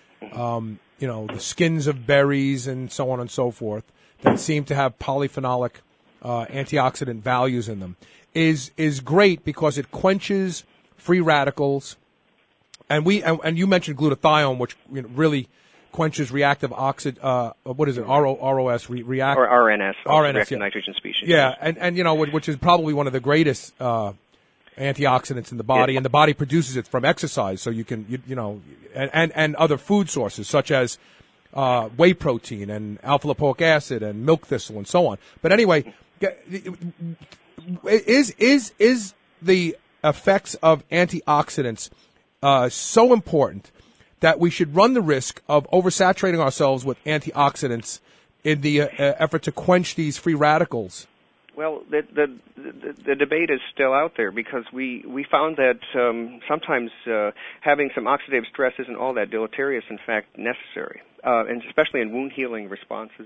the skins of berries and so on and so forth, that seem to have polyphenolic antioxidant values in them, is great because it quenches free radicals, and you mentioned glutathione, which really quenches reactive oxid. What is it? ROS react or RNS, reactive nitrogen species. Yeah, and which is probably one of the greatest antioxidants in the body, and the body produces it from exercise. So you can and other food sources such as whey protein and alpha-lipoic acid and milk thistle and so on. But anyway, is the effects of antioxidants so important that we should run the risk of oversaturating ourselves with antioxidants in the effort to quench these free radicals? Well, the debate is still out there because we found that sometimes having some oxidative stress isn't all that deleterious, in fact, necessary, and especially in wound healing responses.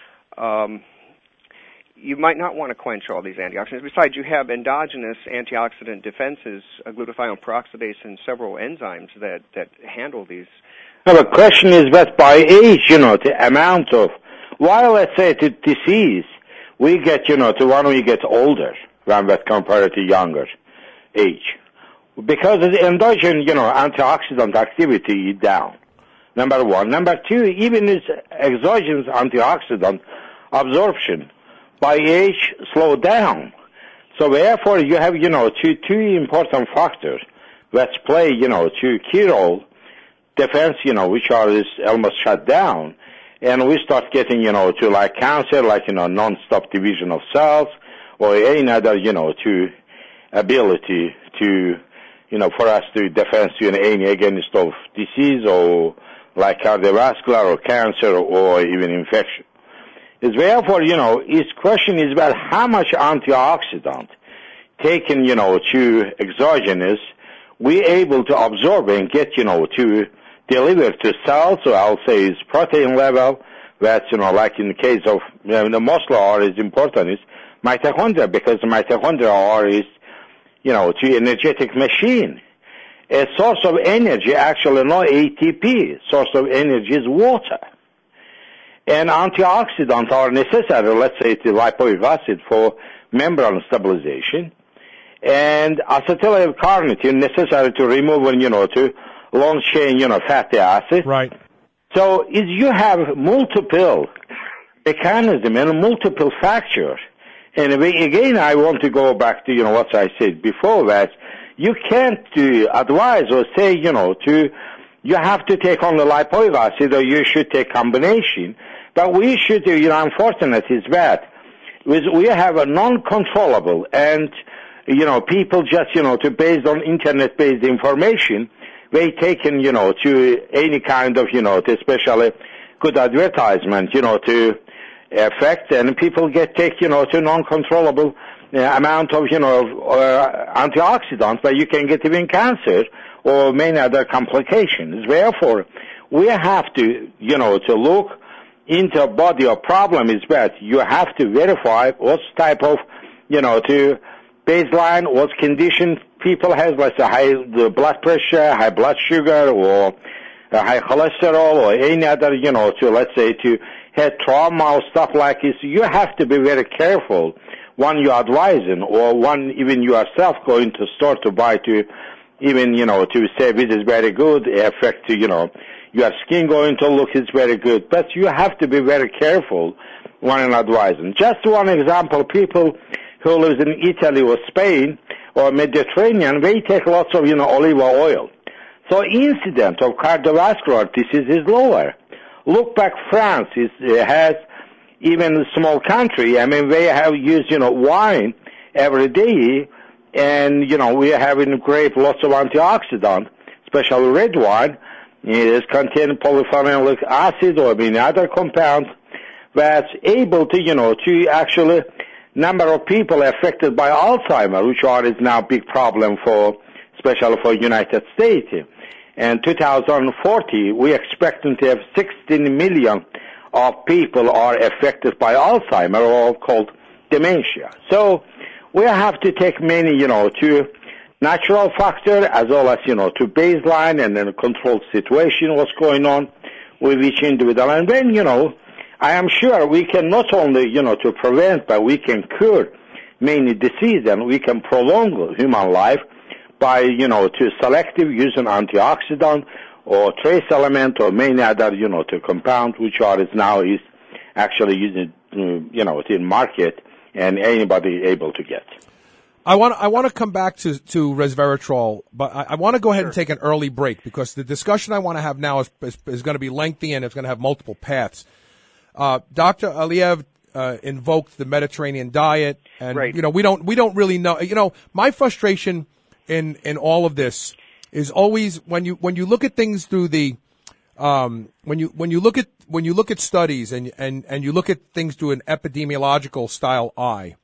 You might not want to quench all these antioxidants. Besides, you have endogenous antioxidant defenses, glutathione peroxidase, and several enzymes that handle these. Now, the question is that by age, the amount of, while let's say to disease, we get, to when we get older, when that compared to younger age. Because of the endogenous, antioxidant activity is down. Number one. Number two, even its exogenous antioxidant absorption by age slow down. So therefore you have, two important factors that play, two key role. Defense, which are almost shut down. And we start getting, to like cancer, like, non-stop division of cells, or any other, to ability to, for us to defend, any against of disease or like cardiovascular or cancer or even infection. Is therefore, his question is about how much antioxidant taken, to exogenous, we able to absorb and get, to deliver to cells. So I'll say is protein level. That's, like in the case of, the muscle R is important is mitochondria, because the mitochondria R is, to energetic machine. A source of energy, actually not ATP. Source of energy is water. And antioxidants are necessary, let's say, to lipoic acid for membrane stabilization. And acetyl L-carnitine necessary to remove, to long-chain, fatty acid. Right. So you have multiple mechanism and multiple factors. And again, I want to go back to, what I said before, that you can't advise or say, you have to take only lipoic acid or you should take combination. But we should, unfortunate is that we have a non-controllable and, people just, based on internet-based information, they taken, to any kind of, especially good advertisement, to effect, and people take, to non-controllable amount of, antioxidants, but you can get even cancer or many other complications. Therefore, we have to, to look into a body of problem is that you have to verify what type of, to baseline, what condition people have, let's say high blood pressure, high blood sugar, or high cholesterol, or any other, to let's say to have trauma or stuff like this. You have to be very careful when you're advising, or when even yourself going to store to buy to even, to say this is very good, affect to, your skin going to look is very good. But you have to be very careful when advising. Just one example, people who live in Italy or Spain or Mediterranean, they take lots of, olive oil. So incidence of cardiovascular disease is lower. Look back, France has even a small country. I mean, they have used, wine every day, and, we have in grape lots of antioxidants, especially red wine. It contains polyphenolic acid or many other compounds that's able to, to actually number of people affected by Alzheimer, which is now a big problem especially for United States. And 2040, we expecting to have 16 million of people are affected by Alzheimer, or called dementia. So we have to take many, to natural factor as well as, to baseline and then a controlled situation, what's going on with each individual. And then, I am sure we can not only, to prevent, but we can cure many diseases, and we can prolong human life by, to selective using antioxidant or trace element or many other, to compound, which is actually using, in market and anybody able to get. I want to come back to resveratrol, but I want to go ahead and take an early break, because the discussion I want to have now is going to be lengthy and it's going to have multiple paths. Dr. Aliev invoked the Mediterranean diet, and right. we don't really know. My frustration in all of this is always when you look at things through the when you look at studies and you look at things through an epidemiological style eye.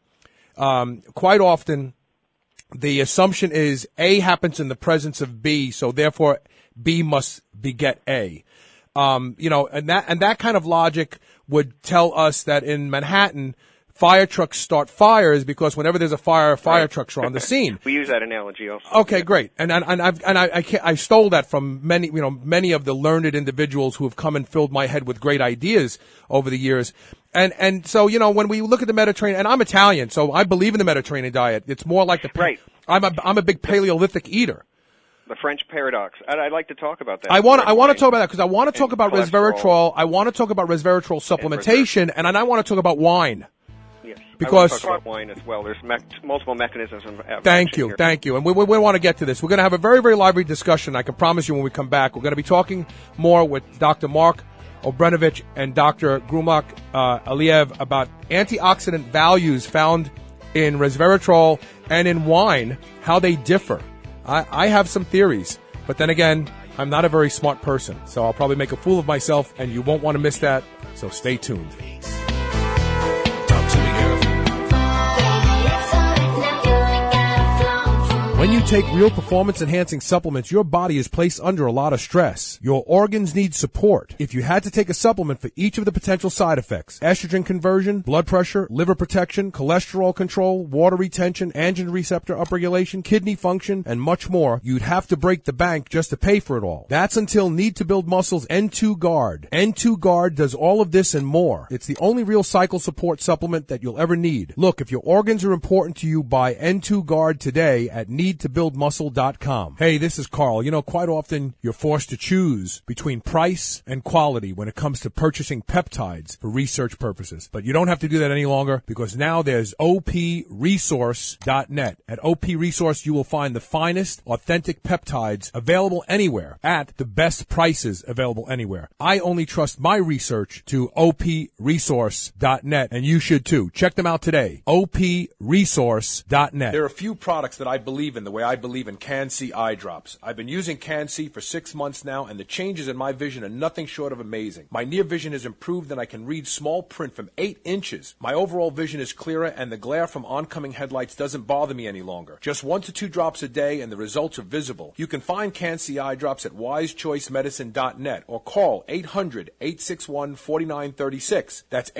Quite often, the assumption is A happens in the presence of B, so therefore B must beget A. And that kind of logic would tell us that in Manhattan, fire trucks start fires because whenever there's a fire trucks are on the scene. We use that analogy also. Okay, great. And I stole that from many of the learned individuals who have come and filled my head with great ideas over the years. And so, when we look at the Mediterranean, and I'm Italian, so I believe in the Mediterranean diet. It's more like right. I'm a big Paleolithic eater. The French paradox. I'd like to talk about that. I want to talk about that because I want to talk about resveratrol. I want to talk about resveratrol supplementation, and I want to talk about wine. Yes, because I want to talk about wine as well. There's multiple mechanisms of action. Thank you, and we want to get to this. We're going to have a very, very lively discussion. I can promise you when we come back, we're going to be talking more with Dr. Mark Obrenovic and Dr. Grumlach Aliev about antioxidant values found in resveratrol and in wine, how they differ. I have some theories, but then again, I'm not a very smart person, so I'll probably make a fool of myself, and you won't want to miss that, so stay tuned. When you take real performance-enhancing supplements, your body is placed under a lot of stress. Your organs need support. If you had to take a supplement for each of the potential side effects, estrogen conversion, blood pressure, liver protection, cholesterol control, water retention, androgen receptor upregulation, kidney function, and much more, you'd have to break the bank just to pay for it all. That's until Need to Build Muscle's N2 Guard. N2 Guard does all of this and more. It's the only real cycle support supplement that you'll ever need. Look, if your organs are important to you, buy N2 Guard today at needtobuildmuscle.com. Hey, this is Carl. You know, quite often you're forced to choose between price and quality when it comes to purchasing peptides for research purposes. But you don't have to do that any longer because now there's OPResource.net. At OP Resource, you will find the finest, authentic peptides available anywhere at the best prices available anywhere. I only trust my research to OPResource.net, and you should too. Check them out today. OPResource.net. There are a few products that I believe in the way I believe in Can-C eye drops. I've been using Can-C for 6 months now, and the changes in my vision are nothing short of amazing. My near vision has improved, and I can read small print from 8 inches. My overall vision is clearer, and the glare from oncoming headlights doesn't bother me any longer. Just 1 to 2 drops a day, and the results are visible. You can find Can-C eye drops at wisechoicemedicine.net or call 800-861-4936. That's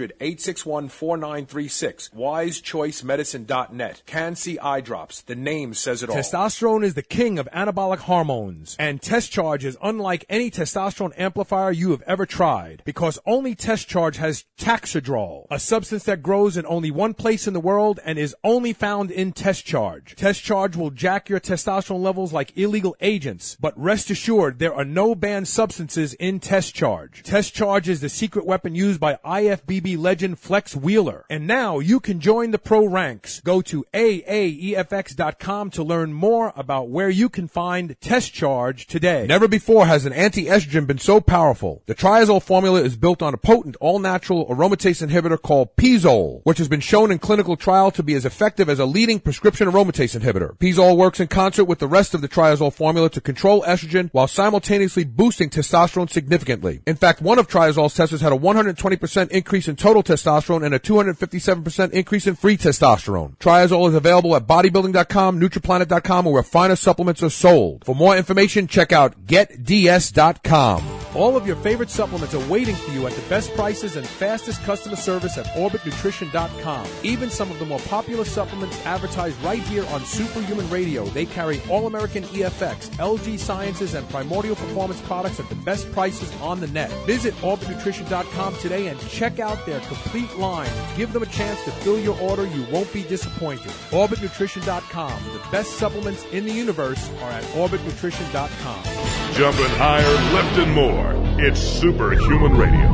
800-861-4936. wisechoicemedicine.net. Can-C eye drops. The name says it all. Testosterone is the king of anabolic hormones, and Test Charge is unlike any testosterone amplifier you have ever tried because only Test Charge has Taxidrol, a substance that grows in only one place in the world and is only found in Test Charge. Test Charge will jack your testosterone levels like illegal agents, but rest assured there are no banned substances in Test Charge. Test Charge is the secret weapon used by IFBB legend Flex Wheeler. And now you can join the pro ranks. Go to AAEFX.com to learn more about where you can find Test Charge today. Never before has an anti-estrogen been so powerful. The Triazole formula is built on a potent all-natural aromatase inhibitor called Pizole, which has been shown in clinical trial to be as effective as a leading prescription aromatase inhibitor. Pizole works in concert with the rest of the Triazole formula to control estrogen while simultaneously boosting testosterone significantly. In fact, one of Triazole's testers had a 120% increase in total testosterone and a 257% increase in free testosterone. Triazole is available at bodybuilding.com, nutriplanet.com, or where finer supplements are sold. For more information, check out getds.com. All of your favorite supplements are waiting for you at the best prices and fastest customer service at orbitnutrition.com. Even some of the more popular supplements advertised right here on Superhuman Radio. They carry All-American EFX, LG Sciences, and Primordial Performance products at the best prices on the net. Visit orbitnutrition.com today and check out their complete line. Give them a chance to fill your order. You won't be disappointed. orbitnutrition.com. The best supplements in the universe are at orbitnutrition.com. Jumping higher, lifting more. It's Superhuman Radio.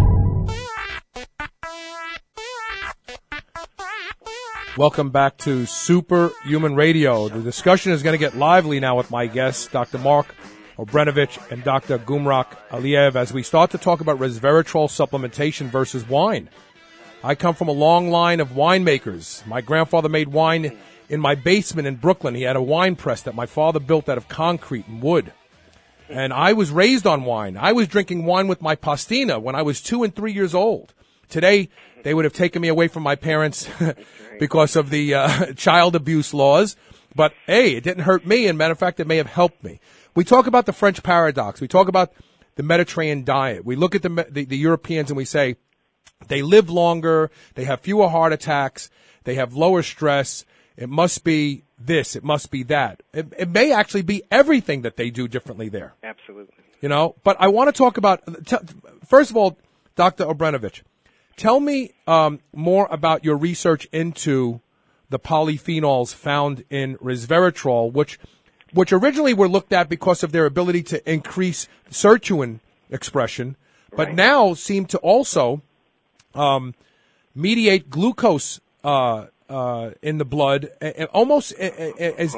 Welcome back to Superhuman Radio. The discussion is going to get lively now with my guests, Dr. Mark Obrenovic and Dr. Gumrak Aliyev, as we start to talk about resveratrol supplementation versus wine. I come from a long line of winemakers. My grandfather made wine in my basement in Brooklyn. He had a wine press that my father built out of concrete and wood. And I was raised on wine. I was drinking wine with my pastina when I was 2 and 3 years old. Today, they would have taken me away from my parents because of the child abuse laws. But, hey, it didn't hurt me. And matter of fact, it may have helped me. We talk about the French paradox. We talk about the Mediterranean diet. We look at the Europeans and we say they live longer, they have fewer heart attacks, they have lower stress. It must be this, it must be that. It may actually be everything that they do differently there. Absolutely. You know, but I want to talk about, first of all, Dr. Obrenovic, tell me more about your research into the polyphenols found in resveratrol, which originally were looked at because of their ability to increase sirtuin expression, but now seem to also mediate glucose in the blood, almost as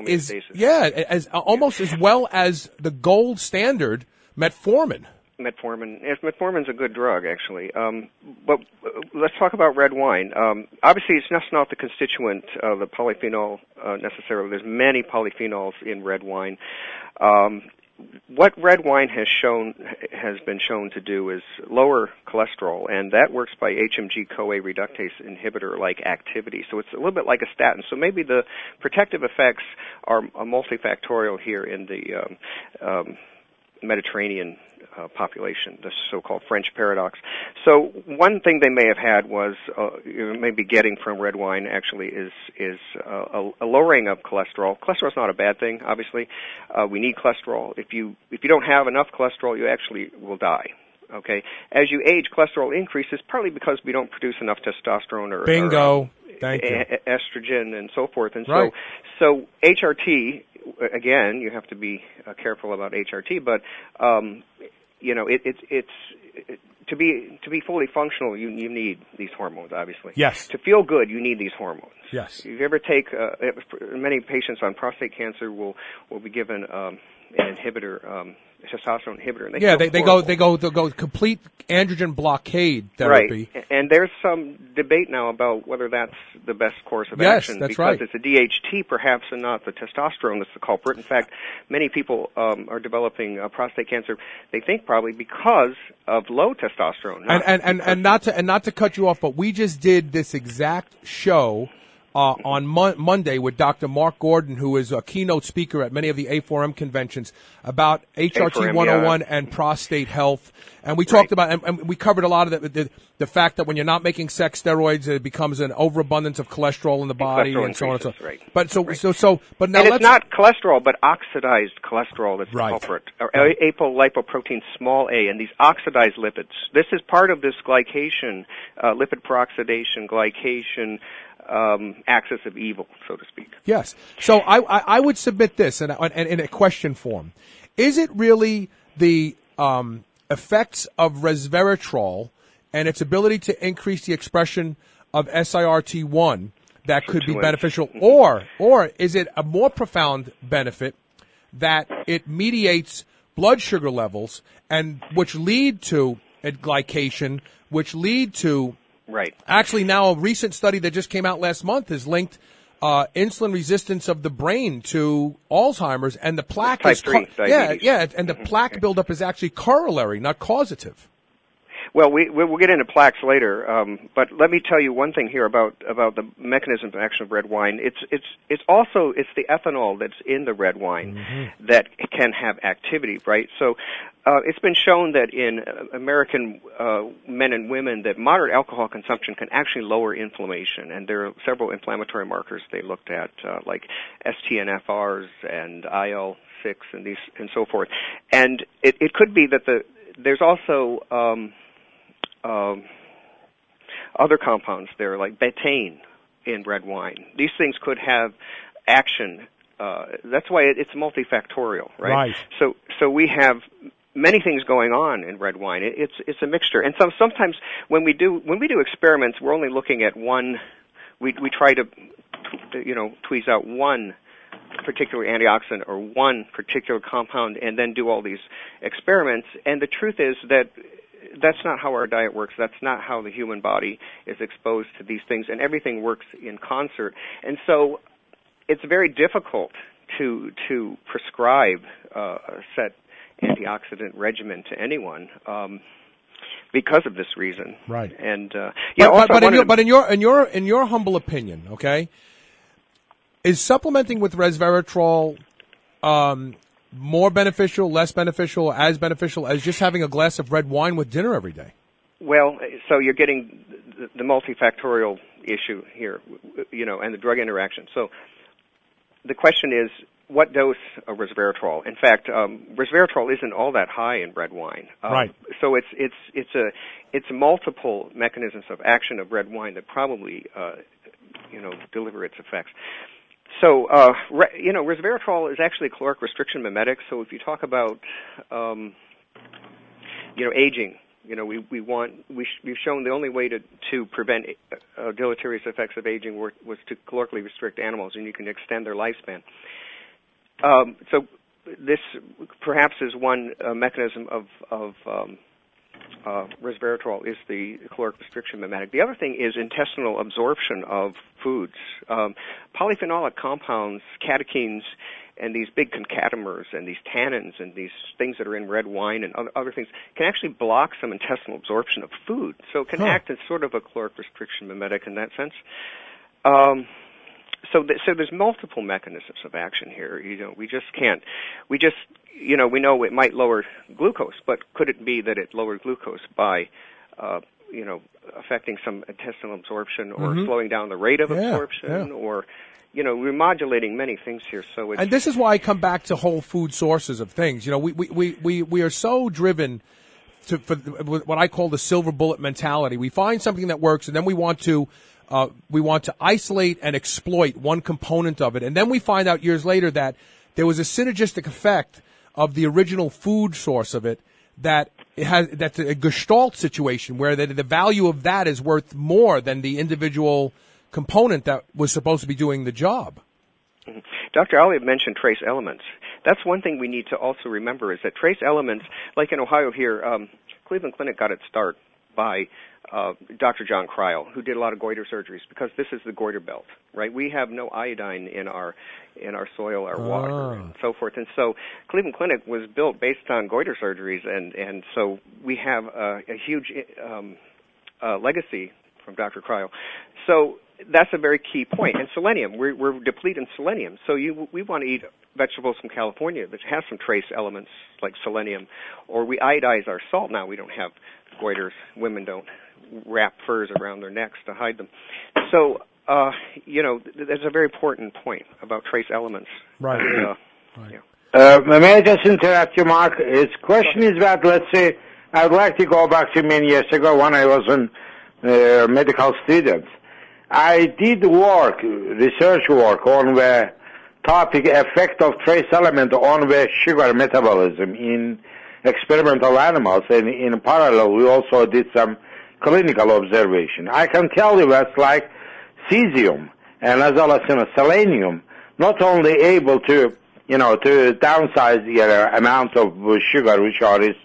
well as the gold standard metformin. Metformin's a good drug, actually. But let's talk about red wine. Obviously, it's just not the constituent of the polyphenol necessarily. There's many polyphenols in red wine. what red wine has been shown to do is lower cholesterol, and that works by HMG-CoA reductase inhibitor-like activity. So it's a little bit like a statin. So maybe the protective effects are multifactorial here in the Mediterranean population, the so-called French paradox. So one thing they may have had was maybe getting from red wine actually is a lowering of cholesterol. Cholesterol is not a bad thing, obviously. We need cholesterol. If you don't have enough cholesterol, you actually will die. Okay. As you age, cholesterol increases partly because we don't produce enough testosterone or bingo. Thank you. Estrogen and so forth. And right. so HRT, again, you have to be careful about HRT, but it's to be fully functional, you need these hormones, obviously. Yes. To feel good, you need these hormones. Yes. If you ever take many patients on prostate cancer will be given an inhibitor, testosterone inhibitor. And they go complete androgen blockade therapy. Right. And there's some debate now about whether that's the best course of action. That's because right. It's a DHT perhaps and not the testosterone that's the culprit. In fact, many people are developing prostate cancer, they think probably because of low testosterone. And not to cut you off, but we just did this exact show on Monday with Dr. Mark Gordon, who is a keynote speaker at many of the A4M conventions, about HRT 101 and prostate health. And we talked about, and we covered a lot of the fact that when you're not making sex steroids, it becomes an overabundance of cholesterol in the body and so on and so on. Right. But but now and it's not cholesterol, but oxidized cholesterol that's the culprit, or apolipoprotein small a, and these oxidized lipids. This is part of this glycation, lipid peroxidation, glycation, axis of evil, so to speak. Yes. So I would submit this and in a question form. Is it really the effects of resveratrol and its ability to increase the expression of SIRT1 that could be beneficial, or is it a more profound benefit that it mediates blood sugar levels and which lead to glycation, which lead to right. Actually, now a recent study that just came out last month has linked insulin resistance of the brain to Alzheimer's, and the plaque type 3 diabetes. And the plaque buildup is actually corollary, not causative. Well, we'll get into plaques later, but let me tell you one thing here about the mechanism of action of red wine. It's also the ethanol that's in the red wine that can have activity, right? So it's been shown that in American men and women that moderate alcohol consumption can actually lower inflammation, and there are several inflammatory markers they looked at, like STNFRs and IL-6 and so forth. And it could be that there's also other compounds there, like betaine in red wine. These things could have action. That's why it's multifactorial, right? So we have many things going on in red wine. It's a mixture, and sometimes when we do experiments, we're only looking at one. We try to tweeze out one particular antioxidant or one particular compound, and then do all these experiments. And the truth is that that's not how our diet works. That's not how the human body is exposed to these things, and everything works in concert. And so it's very difficult to prescribe a set antioxidant regimen to anyone because of this reason. Right. And but in your humble opinion, okay, is supplementing with resveratrol more beneficial, less beneficial, as beneficial as just having a glass of red wine with dinner every day? Well, so you're getting the multifactorial issue here, and the drug interaction. So the question is, what dose of resveratrol? In fact, resveratrol isn't all that high in red wine. Right. So it's multiple mechanisms of action of red wine that probably deliver its effects. So, resveratrol is actually a caloric restriction mimetic. So if you talk about, aging, we've shown the only way to prevent deleterious effects of aging was to calorically restrict animals, and you can extend their lifespan. So this perhaps is one mechanism of resveratrol is the caloric restriction mimetic. The other thing is intestinal absorption of foods. Polyphenolic compounds, catechins, and these big concatemers and these tannins and these things that are in red wine and other things can actually block some intestinal absorption of food. So it can act as sort of a caloric restriction mimetic in that sense. So there's multiple mechanisms of action here. We know it might lower glucose, but could it be that it lowered glucose by, affecting some intestinal absorption or slowing down the rate of absorption or, remodulating many things here. So and this is why I come back to whole food sources of things. We are so driven for what I call the silver bullet mentality. We find something that works, and then we want to isolate and exploit one component of it, and then we find out years later that there was a synergistic effect of the original food source of it that's a gestalt situation where the value of that is worth more than the individual component that was supposed to be doing the job. Mm-hmm. Dr. Ali mentioned trace elements. That's one thing we need to also remember is that trace elements, like in Ohio here, Cleveland Clinic got its start by Dr. John Crile, who did a lot of goiter surgeries because this is the goiter belt, right? We have no iodine in our soil, our water, and so forth. And so Cleveland Clinic was built based on goiter surgeries, and so we have a huge legacy from Dr. Crile. So that's a very key point. And selenium, we're depleted in selenium. So we want to eat vegetables from California that has some trace elements like selenium, or we iodize our salt. Now we don't have goiters. Women don't wrap furs around their necks to hide them. So, that's a very important point about trace elements. Right. May I just interrupt you, Mark? His question is about, let's say, I'd like to go back to many years ago when I was a medical student. I did research work on the topic effect of trace element on the sugar metabolism in experimental animals, and in parallel we also did some clinical observation. I can tell you that's like cesium and as well as selenium, not only able to downsize the amount of sugar which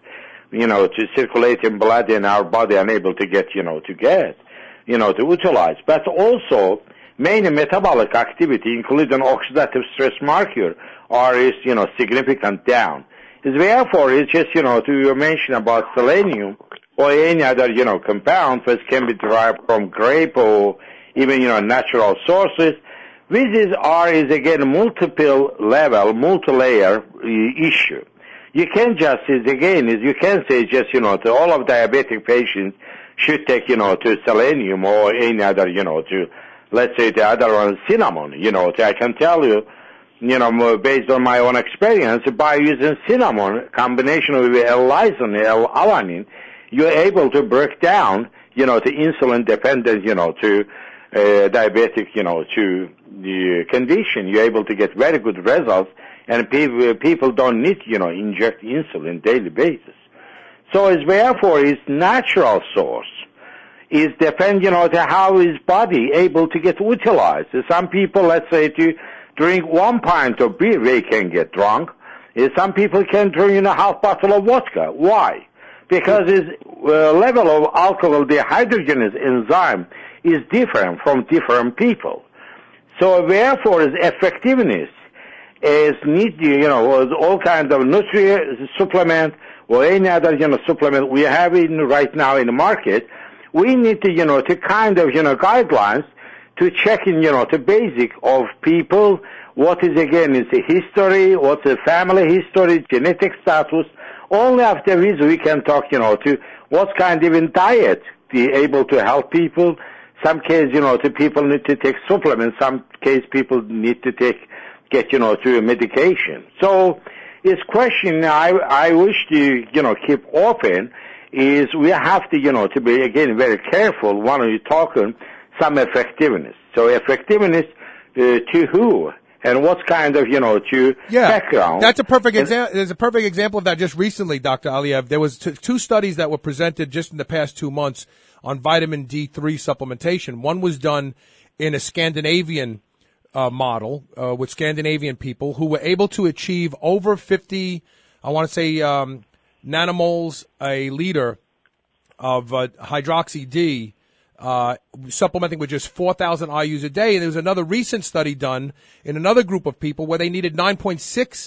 to circulate in blood in our body and able to get to utilize, but also many metabolic activity, including oxidative stress marker, is significant down. Therefore, it's just to mention about selenium or any other compound which can be derived from grape or even natural sources. This is again multi-layer issue. You can't just you can say just to all of diabetic patients should take to selenium or any other to let's say the other one cinnamon. I can tell you based on my own experience, by using cinnamon combination with L-lysine, L-alanine, you're able to break down, the insulin dependent, to diabetic, to the condition. You're able to get very good results, and people don't need, inject insulin daily basis. So therefore, its natural source is depend, to how his body able to get utilized. Some people, let's say, to drink 1 pint of beer, they can get drunk. Some people can drink half bottle of vodka. Why? Because his level of alcohol dehydrogenase enzyme is different from different people. So therefore, his effectiveness is need all kinds of nutrient supplement or any other supplement we have right now in the market. We need to to kind of guidelines to check in the basic of people. What is again is the history, what's the family history, genetic status. Only after this we can talk to what kind of diet be able to help people. Some case to people need to take supplements. Some case people need to get to medication. So this question I wish to keep open is we have to to be again very careful when we're talking some effectiveness. So effectiveness to who and what kind of to background. That's a perfect example. There's a perfect example of that just recently, Dr. Aliyev. There was two studies that were presented just in the past 2 months on vitamin D3 supplementation. One was done in a Scandinavian model with Scandinavian people who were able to achieve over 50, I want to say, nanomoles a liter of hydroxy D supplementing with just 4,000 IUs a day. And there was another recent study done in another group of people where they needed 9.6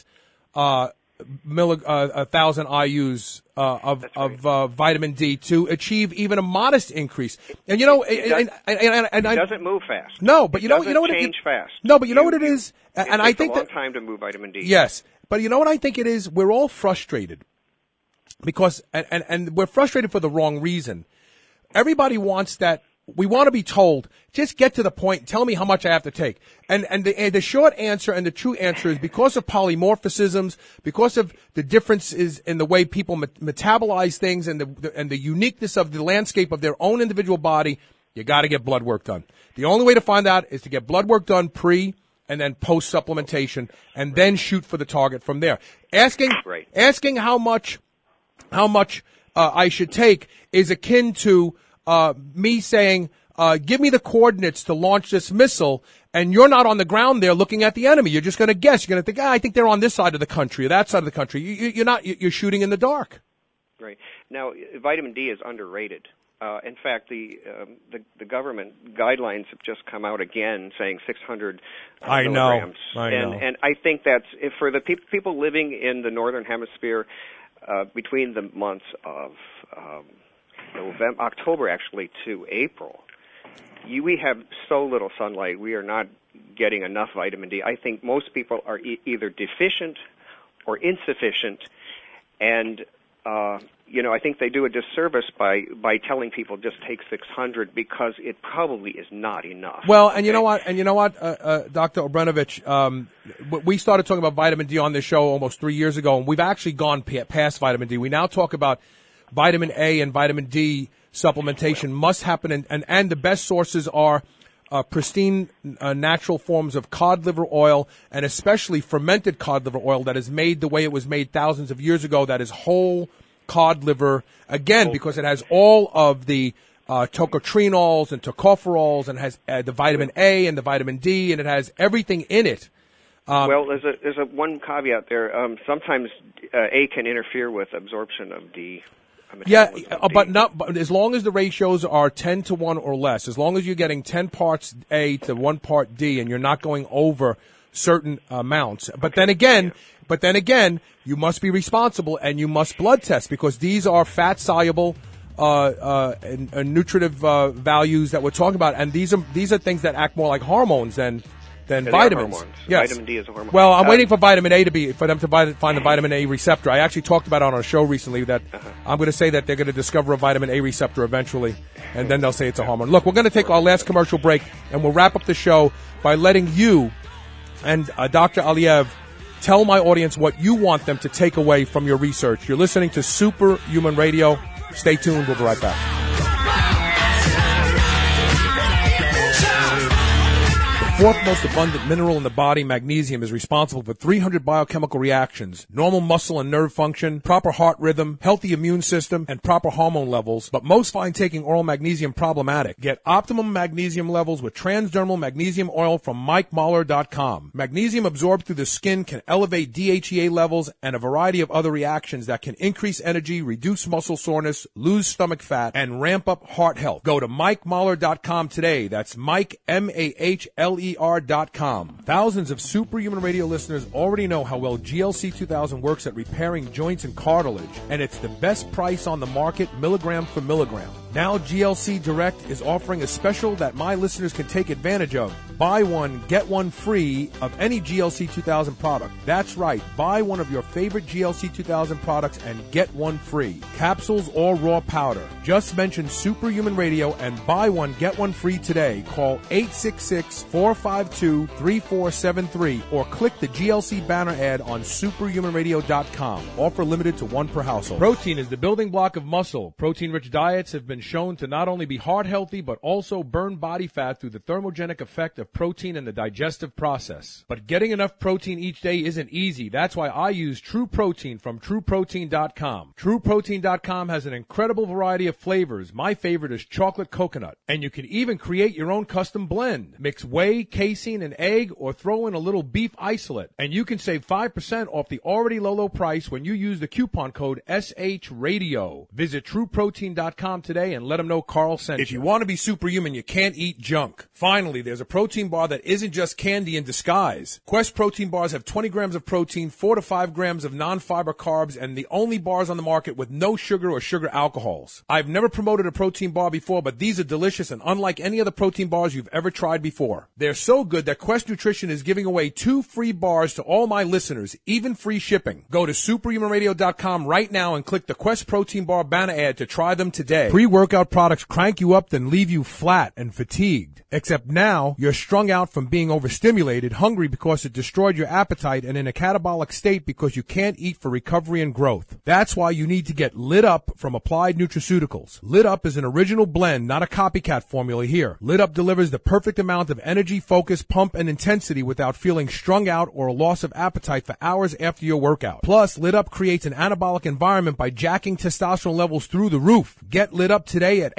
1,000 IUs of vitamin D to achieve even a modest increase. And you know, it doesn't move fast. No, but you know what it change fast. No, but you know what it is, and I think it takes a long time to move vitamin D. Yes, but you know what I think it is. We're all frustrated because, and we're frustrated for the wrong reason. Everybody wants that. We want to be told, just get to the point, tell me how much I have to take. And the short answer and the true answer is because of polymorphisms, because of the differences in the way people metabolize things and the uniqueness of the landscape of their own individual body, you got to get blood work done. The only way to find out is to get blood work done pre and then post supplementation and then shoot for the target from there. Asking how much I should take is akin to me saying, give me the coordinates to launch this missile, and you're not on the ground there looking at the enemy. You're just going to guess. You're going to think, I think they're on this side of the country or that side of the country. You're shooting in the dark. Right. Now, vitamin D is underrated. In fact, the government guidelines have just come out again saying 600 milligrams. I know. And I think that's, for the people living in the northern hemisphere, between the months of October actually to April, we have so little sunlight. We are not getting enough vitamin D. I think most people are either deficient or insufficient, and I think they do a disservice by telling people just take 600 because it probably is not enough. Well, and you know what, Dr. Obrenovic, we started talking about vitamin D on this show almost 3 years ago, and we've actually gone past vitamin D. We now talk about vitamin A and vitamin D supplementation must happen, and the best sources are pristine natural forms of cod liver oil, and especially fermented cod liver oil that is made the way it was made thousands of years ago, that is whole cod liver, again, because it has all of the tocotrienols and tocopherols, and has the vitamin A and the vitamin D, and it has everything in it. Well, there's a one caveat there. Sometimes A can interfere with absorption of D. Yeah, but as long as the ratios are 10 to 1 or less, as long as you're getting 10 parts A to 1 part D, and you're not going over certain amounts. But then again, you must be responsible and you must blood test, because these are fat soluble and nutritive values that we're talking about, and these are things that act more like hormones than vitamins. Yes. Vitamin D is a hormone. Well, I'm waiting for vitamin A for them to find the vitamin A receptor. I actually talked about it on a show recently that I'm going to say that they're going to discover a vitamin A receptor eventually, and then they'll say it's a hormone. Look, we're going to take our last commercial break, and we'll wrap up the show by letting you and Dr. Aliev tell my audience what you want them to take away from your research. You're listening to Superhuman Radio. Stay tuned. We'll be right back. Fourth most abundant mineral in the body, magnesium, is responsible for 300 biochemical reactions, normal muscle and nerve function, proper heart rhythm, healthy immune system, and proper hormone levels. But most find taking oral magnesium problematic. Get optimum magnesium levels with transdermal magnesium oil from MikeMahler.com. Magnesium absorbed through the skin can elevate DHEA levels and a variety of other reactions that can increase energy, reduce muscle soreness, lose stomach fat, and ramp up heart health. Go to MikeMahler.com today. That's Mike, MAHLER.com. Thousands of Superhuman Radio listeners already know how well GLC 2000 works at repairing joints and cartilage, and it's the best price on the market, milligram for milligram. Now GLC Direct is offering a special that my listeners can take advantage of. Buy one, get one free of any GLC 2000 product. That's right, buy one of your favorite GLC 2000 products and get one free. Capsules or raw powder. Just mention Superhuman Radio and buy one, get one free today. Call 866-452-3473 or click the GLC banner ad on superhumanradio.com. Offer limited to one per household. Protein is the building block of muscle. Protein-rich diets have been shown to not only be heart healthy but also burn body fat through the thermogenic effect of of protein in the digestive process. But getting enough protein each day isn't easy. That's why I use True Protein from TrueProtein.com. TrueProtein.com has an incredible variety of flavors. My favorite is chocolate coconut. And you can even create your own custom blend. Mix whey, casein, and egg, or throw in a little beef isolate. And you can save 5% off the already low price when you use the coupon code SHRadio. Visit TrueProtein.com today and let them know Carl sent you. If you want to be superhuman, you can't eat junk. Finally, there's a protein bar that isn't just candy in disguise. Quest protein bars have 20 grams of protein, 4 to 5 grams of non-fiber carbs, and the only bars on the market with no sugar or sugar alcohols. I've never promoted a protein bar before, but these are delicious and unlike any other protein bars you've ever tried before. They're so good that Quest Nutrition is giving away 2 free bars to all my listeners, even free shipping. Go to superhumanradio.com right now and click the Quest Protein Bar banner ad to try them today. Pre-workout products crank you up then leave you flat and fatigued. Except now, you're strung out from being overstimulated, hungry because it destroyed your appetite, and in a catabolic state because you can't eat for recovery and growth. That's why you need to get Lit Up from Applied Nutraceuticals. Lit Up is an original blend, not a copycat formula here. Lit Up delivers the perfect amount of energy, focus, pump, and intensity without feeling strung out or a loss of appetite for hours after your workout. Plus, Lit Up creates an anabolic environment by jacking testosterone levels through the roof. Get Lit Up today at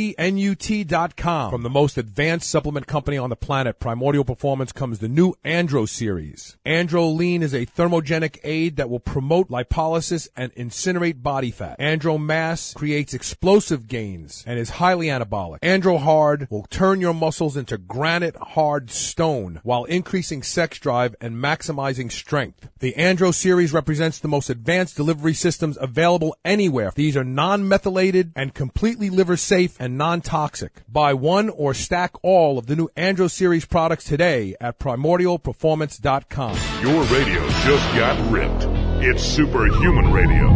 appnut.com. From the most advanced supplement company on the planet, Primordial Performance, comes the new Andro series. Andro Lean is a thermogenic aid that will promote lipolysis and incinerate body fat. Andro Mass creates explosive gains and is highly anabolic. Andro Hard will turn your muscles into granite hard stone while increasing sex drive and maximizing strength. The Andro series represents the most advanced delivery systems available anywhere. These are non-methylated and completely liver safe and non-toxic. Buy one or stack all of the new Andro series products today at primordialperformance.com. Your radio just got ripped. It's Superhuman Radio.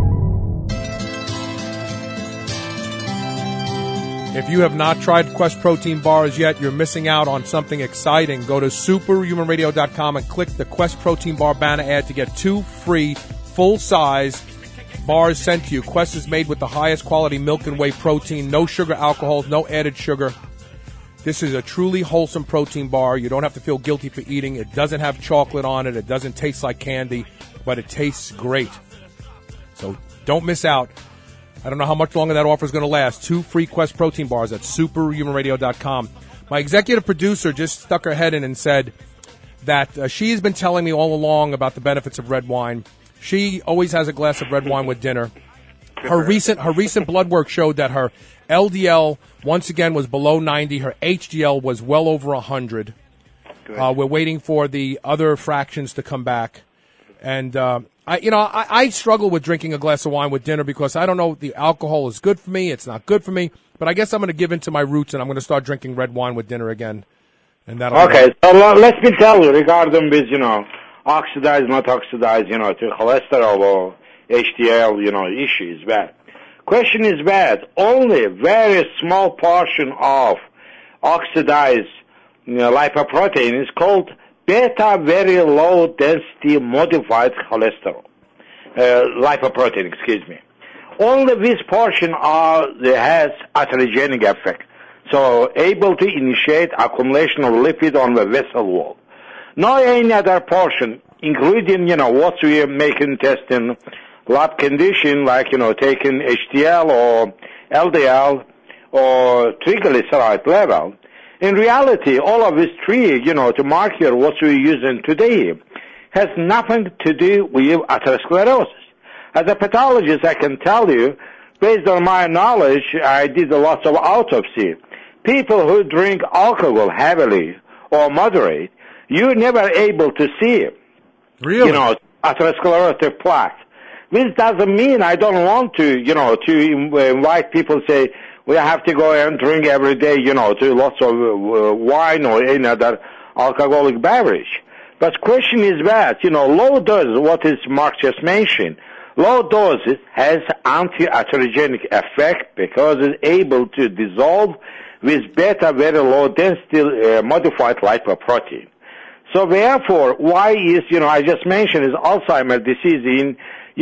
If you have not tried Quest Protein Bars yet, you're missing out on something exciting. Go to superhumanradio.com and click the Quest Protein Bar banner ad to get 2 free full-size bars sent to you. Quest is made with the highest quality milk and whey protein, no sugar alcohols, no added sugar. This is a truly wholesome protein bar. You don't have to feel guilty for eating. It doesn't have chocolate on it. It doesn't taste like candy, but it tastes great. So don't miss out. I don't know how much longer that offer is going to last. 2 free Quest Protein Bars at superhumanradio.com. My executive producer just stuck her head in and said that she has been telling me all along about the benefits of red wine. She always has a glass of red wine with dinner. Her recent blood work showed that her LDL, once again, was below 90. Her HDL was well over 100. We're waiting for the other fractions to come back. And, I struggle with drinking a glass of wine with dinner because I don't know the alcohol is good for me. It's not good for me. But I guess I'm going to give in to my roots, and I'm going to start drinking red wine with dinner again. And that'll okay, so let me tell you regarding with, oxidized, not oxidized, to cholesterol or HDL, issue is bad. Question is bad. Only a very small portion of oxidized lipoprotein is called beta very low density modified cholesterol. Lipoprotein, excuse me. Only this portion has atherogenic effect. So able to initiate accumulation of lipid on the vessel wall. No any other portion, including, what we are making test in lab condition, like, taking HDL or LDL or triglyceride level. In reality, all of these 3, to marker what we're using today has nothing to do with atherosclerosis. As a pathologist, I can tell you, based on my knowledge, I did lots of autopsy. People who drink alcohol heavily or moderate, you're never able to see, really? Atherosclerotic plaque. This doesn't mean I don't want to, to invite people, say, we have to go and drink every day, to lots of wine or any other alcoholic beverage. But question is that, low dose, what is Mark just mentioned, low doses has anti-atherogenic effect because it's able to dissolve with beta very low density modified lipoprotein. So therefore, why is, I just mentioned is Alzheimer's disease in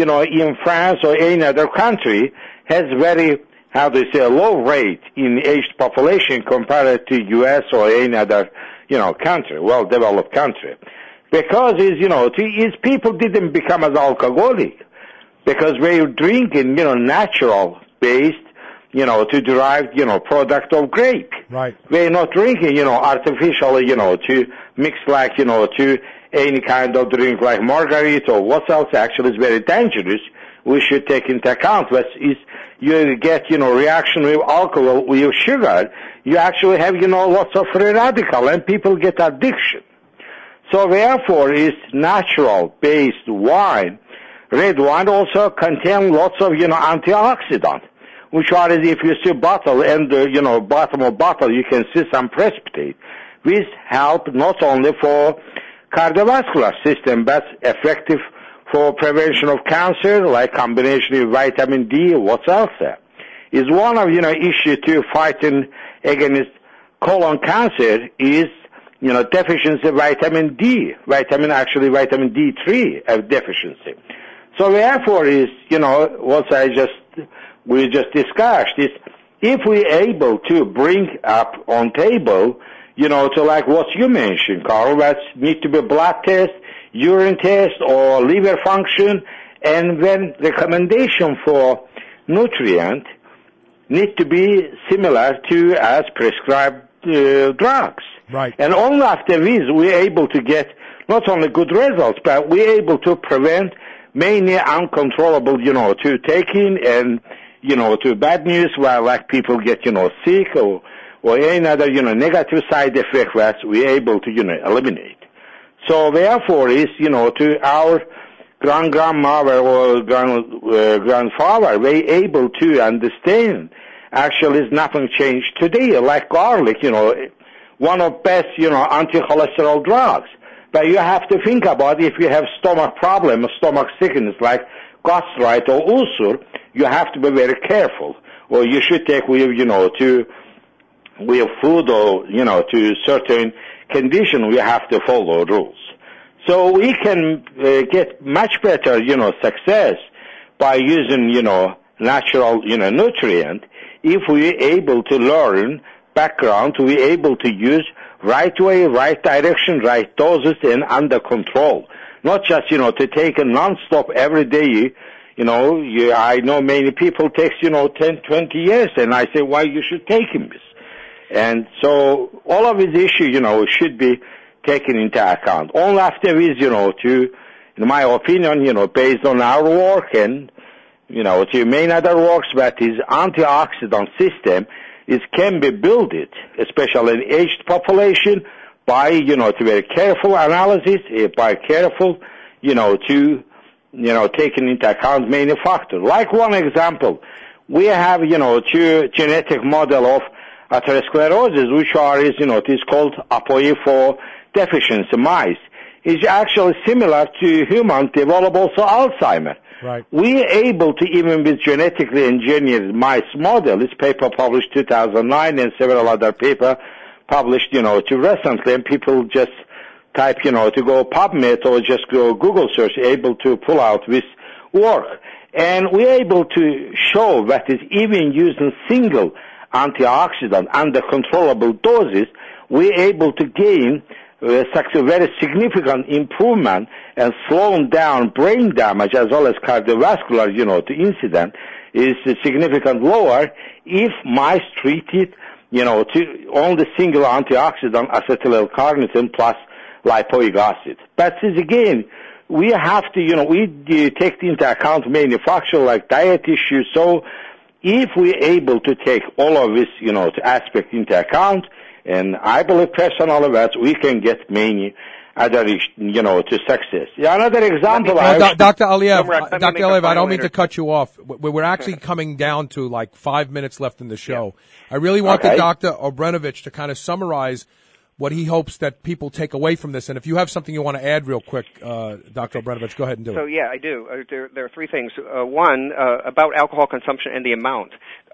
France or any other country has very, low rate in aged population compared to U.S. or any other, country, well-developed country. Because is people didn't become as alcoholic because they were drinking, natural-based, to derived, product of grape. Right. They're not drinking, artificially, to mix like, to any kind of drink like margarita or what else actually is very dangerous. We should take into account that is you get, reaction with alcohol, with sugar, you actually have, lots of free radical and people get addiction. So therefore is natural-based wine. Red wine also contains lots of, antioxidants, which are, if you see bottle and, bottom of bottle, you can see some precipitate. These help not only for cardiovascular system, but effective for prevention of cancer, like combination with vitamin D, what's else there. Is one of, issue to fighting against colon cancer is, deficiency of vitamin D, vitamin D3 deficiency. So therefore is, what we just discussed is if we able to bring up on table, to like what you mentioned, Carl, that need to be blood test, urine test, or liver function, and then recommendation for nutrient need to be similar to as prescribed drugs. Right. And only after this we're able to get not only good results, but we're able to prevent many uncontrollable, to taking and, to bad news where like people get, sick or any other, negative side effect that we're able to, eliminate. So therefore is, to our grandmother or grandfather, they able to understand actually is nothing changed today, like garlic, one of best, anti-cholesterol drugs. But you have to think about if you have stomach problem, stomach sickness like gastritis or ulcer, you have to be very careful. Or you should take with, with food or, to certain condition, we have to follow rules. So we can get much better, success by using, natural, nutrient if we're able to learn background, we're able to use right way, right direction, right doses, and under control. Not just, to take a non-stop every day, I know many people takes, 10, 20 years, and I say, why you should take this? And so all of these issues, should be taken into account. Only after this, to, in my opinion, based on our work and, to main other works, that is antioxidant system can be built, especially in aged population, by, to very careful analysis, by careful, to, taking into account many factors. Like one example, we have, two genetic model of atherosclerosis, which is called APOE4 deficiency mice. It's actually similar to human develop also Alzheimer. Right. We are able to, even with genetically engineered mice model, this paper published 2009 and several other paper published, to recently, and people just type, to go PubMed or just go Google search, able to pull out this work. And we're able to show that is even using single antioxidant under controllable doses, we're able to gain very significant improvement and slowing down brain damage as well as cardiovascular, to incident is significantly lower if mice treated, to only single antioxidant acetyl-L-carnitine plus lipoic acid. But again, we have to, we take into account manufacturing like diet issues. So if we're able to take all of this, aspect into account, and I believe personally that we can get many other, to success. Yeah, another example. Dr. Aliev, I don't mean to cut you off. We're actually coming down to like 5 minutes left in the show. Yeah. I really want Dr. Obrenovic to kind of summarize what he hopes that people take away from this. And if you have something you want to add real quick, Dr. Obrenovic, go ahead and do it. So, yeah, I do. There are three things. One, about alcohol consumption and the amount.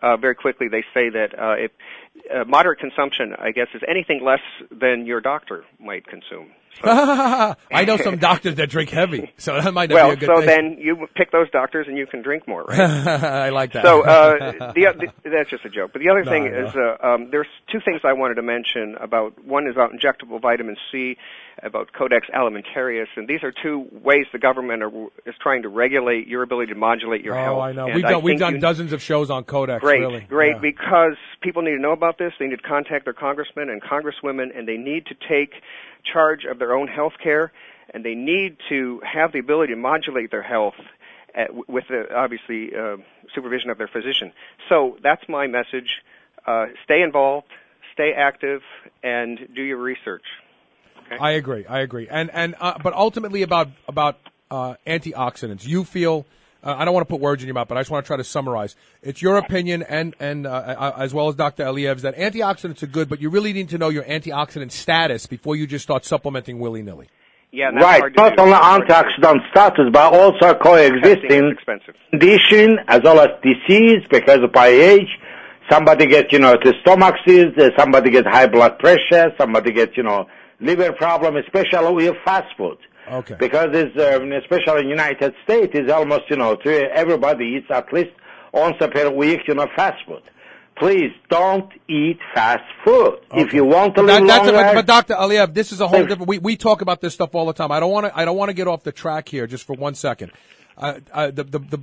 very quickly, they say that if moderate consumption, I guess, is anything less than your doctor might consume. So. I know some doctors that drink heavy, so that might not be a good thing. Well, so then you pick those doctors and you can drink more, right? I like that. So that's just a joke. But the other thing is there's two things I wanted to mention about. One is about injectable vitamin C, about Codex Alimentarius, and these are two ways the government is trying to regulate your ability to modulate your health. Oh, I know. And we've done dozens of shows on Codex. Great, really. Great, because people need to know about this. They need to contact their congressmen and congresswomen, and they need to take charge of their own health care, and they need to have the ability to modulate their health with, obviously, supervision of their physician. So that's my message. Stay involved, stay active, and do your research. Okay? I agree. But ultimately about antioxidants, you feel. I don't want to put words in your mouth, but I just want to try to summarize. It's your opinion, and as well as Dr. Aliev's, that antioxidants are good, but you really need to know your antioxidant status before you just start supplementing willy-nilly. Yeah, that's right. Hard to Not do. only antioxidant status, but also coexisting condition as well as disease because of by age. Somebody gets, the stomach disease, somebody gets high blood pressure, somebody gets, liver problem, especially with fast food. Okay. Because it's, especially in the United States, it's almost, everybody eats at least once per week, fast food. Please don't eat fast food. Okay. If you want to live longer. But Dr. Aliev, this is a whole different. We talk about this stuff all the time. I don't want to get off the track here just for 1 second. Dr.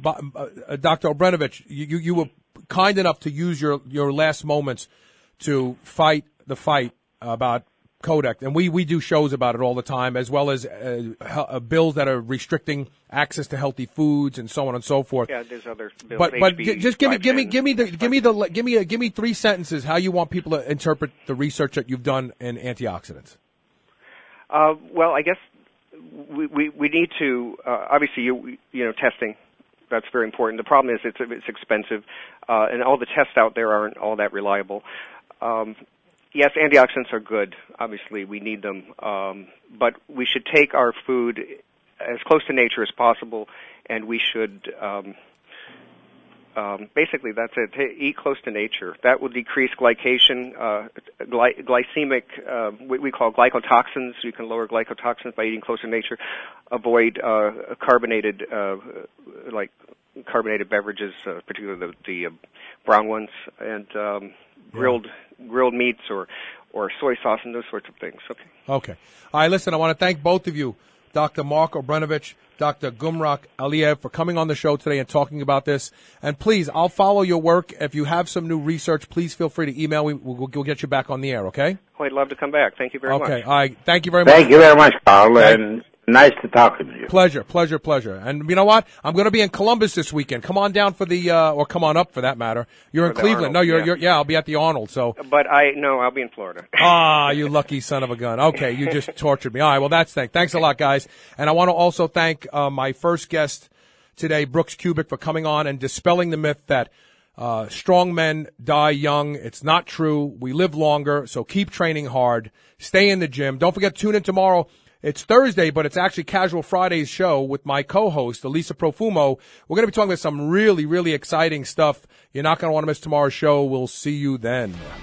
Obrenovic, you were kind enough to use your last moments to fight the fight about Codex, and we do shows about it all the time, as well as bills that are restricting access to healthy foods and so on and so forth. Yeah, there's other bills. But just give me 3 sentences how you want people to interpret the research that you've done in antioxidants. Well, I guess we need to obviously testing. That's very important. The problem is it's expensive, and all the tests out there aren't all that reliable. Yes, antioxidants are good. Obviously, we need them. But we should take our food as close to nature as possible, and we should, basically, that's it. Eat close to nature. That will decrease glycation, glycemic, we call glycotoxins. You can lower glycotoxins by eating close to nature. Avoid carbonated beverages, particularly the brown ones, and grilled meats or soy sauce and those sorts of things. Okay. All right, listen, I want to thank both of you, Dr. Mark Obrenovic, Dr. Gumrak Aliev, for coming on the show today and talking about this. And please, I'll follow your work. If you have some new research, please feel free to email me. We'll get you back on the air, okay? Oh, I'd love to come back. Thank you very much. Okay, all right. Thank you very much. Thank you very much, Carl, and nice to talk to you. Pleasure. And you know what? I'm going to be in Columbus this weekend. Come on down for or come on up for that matter. You're in Cleveland. Arnold, No, I'll be at the Arnold. So. But I'll be in Florida. You lucky son of a gun. Okay, you just tortured me. All right, well, thanks a lot, guys. And I want to also thank my first guest today, Brooks Kubik, for coming on and dispelling the myth that strong men die young. It's not true. We live longer, so keep training hard. Stay in the gym. Don't forget to tune in tomorrow. It's Thursday, but it's actually Casual Friday's show with my co-host, Elisa Profumo. We're going to be talking about some really, really exciting stuff. You're not going to want to miss tomorrow's show. We'll see you then.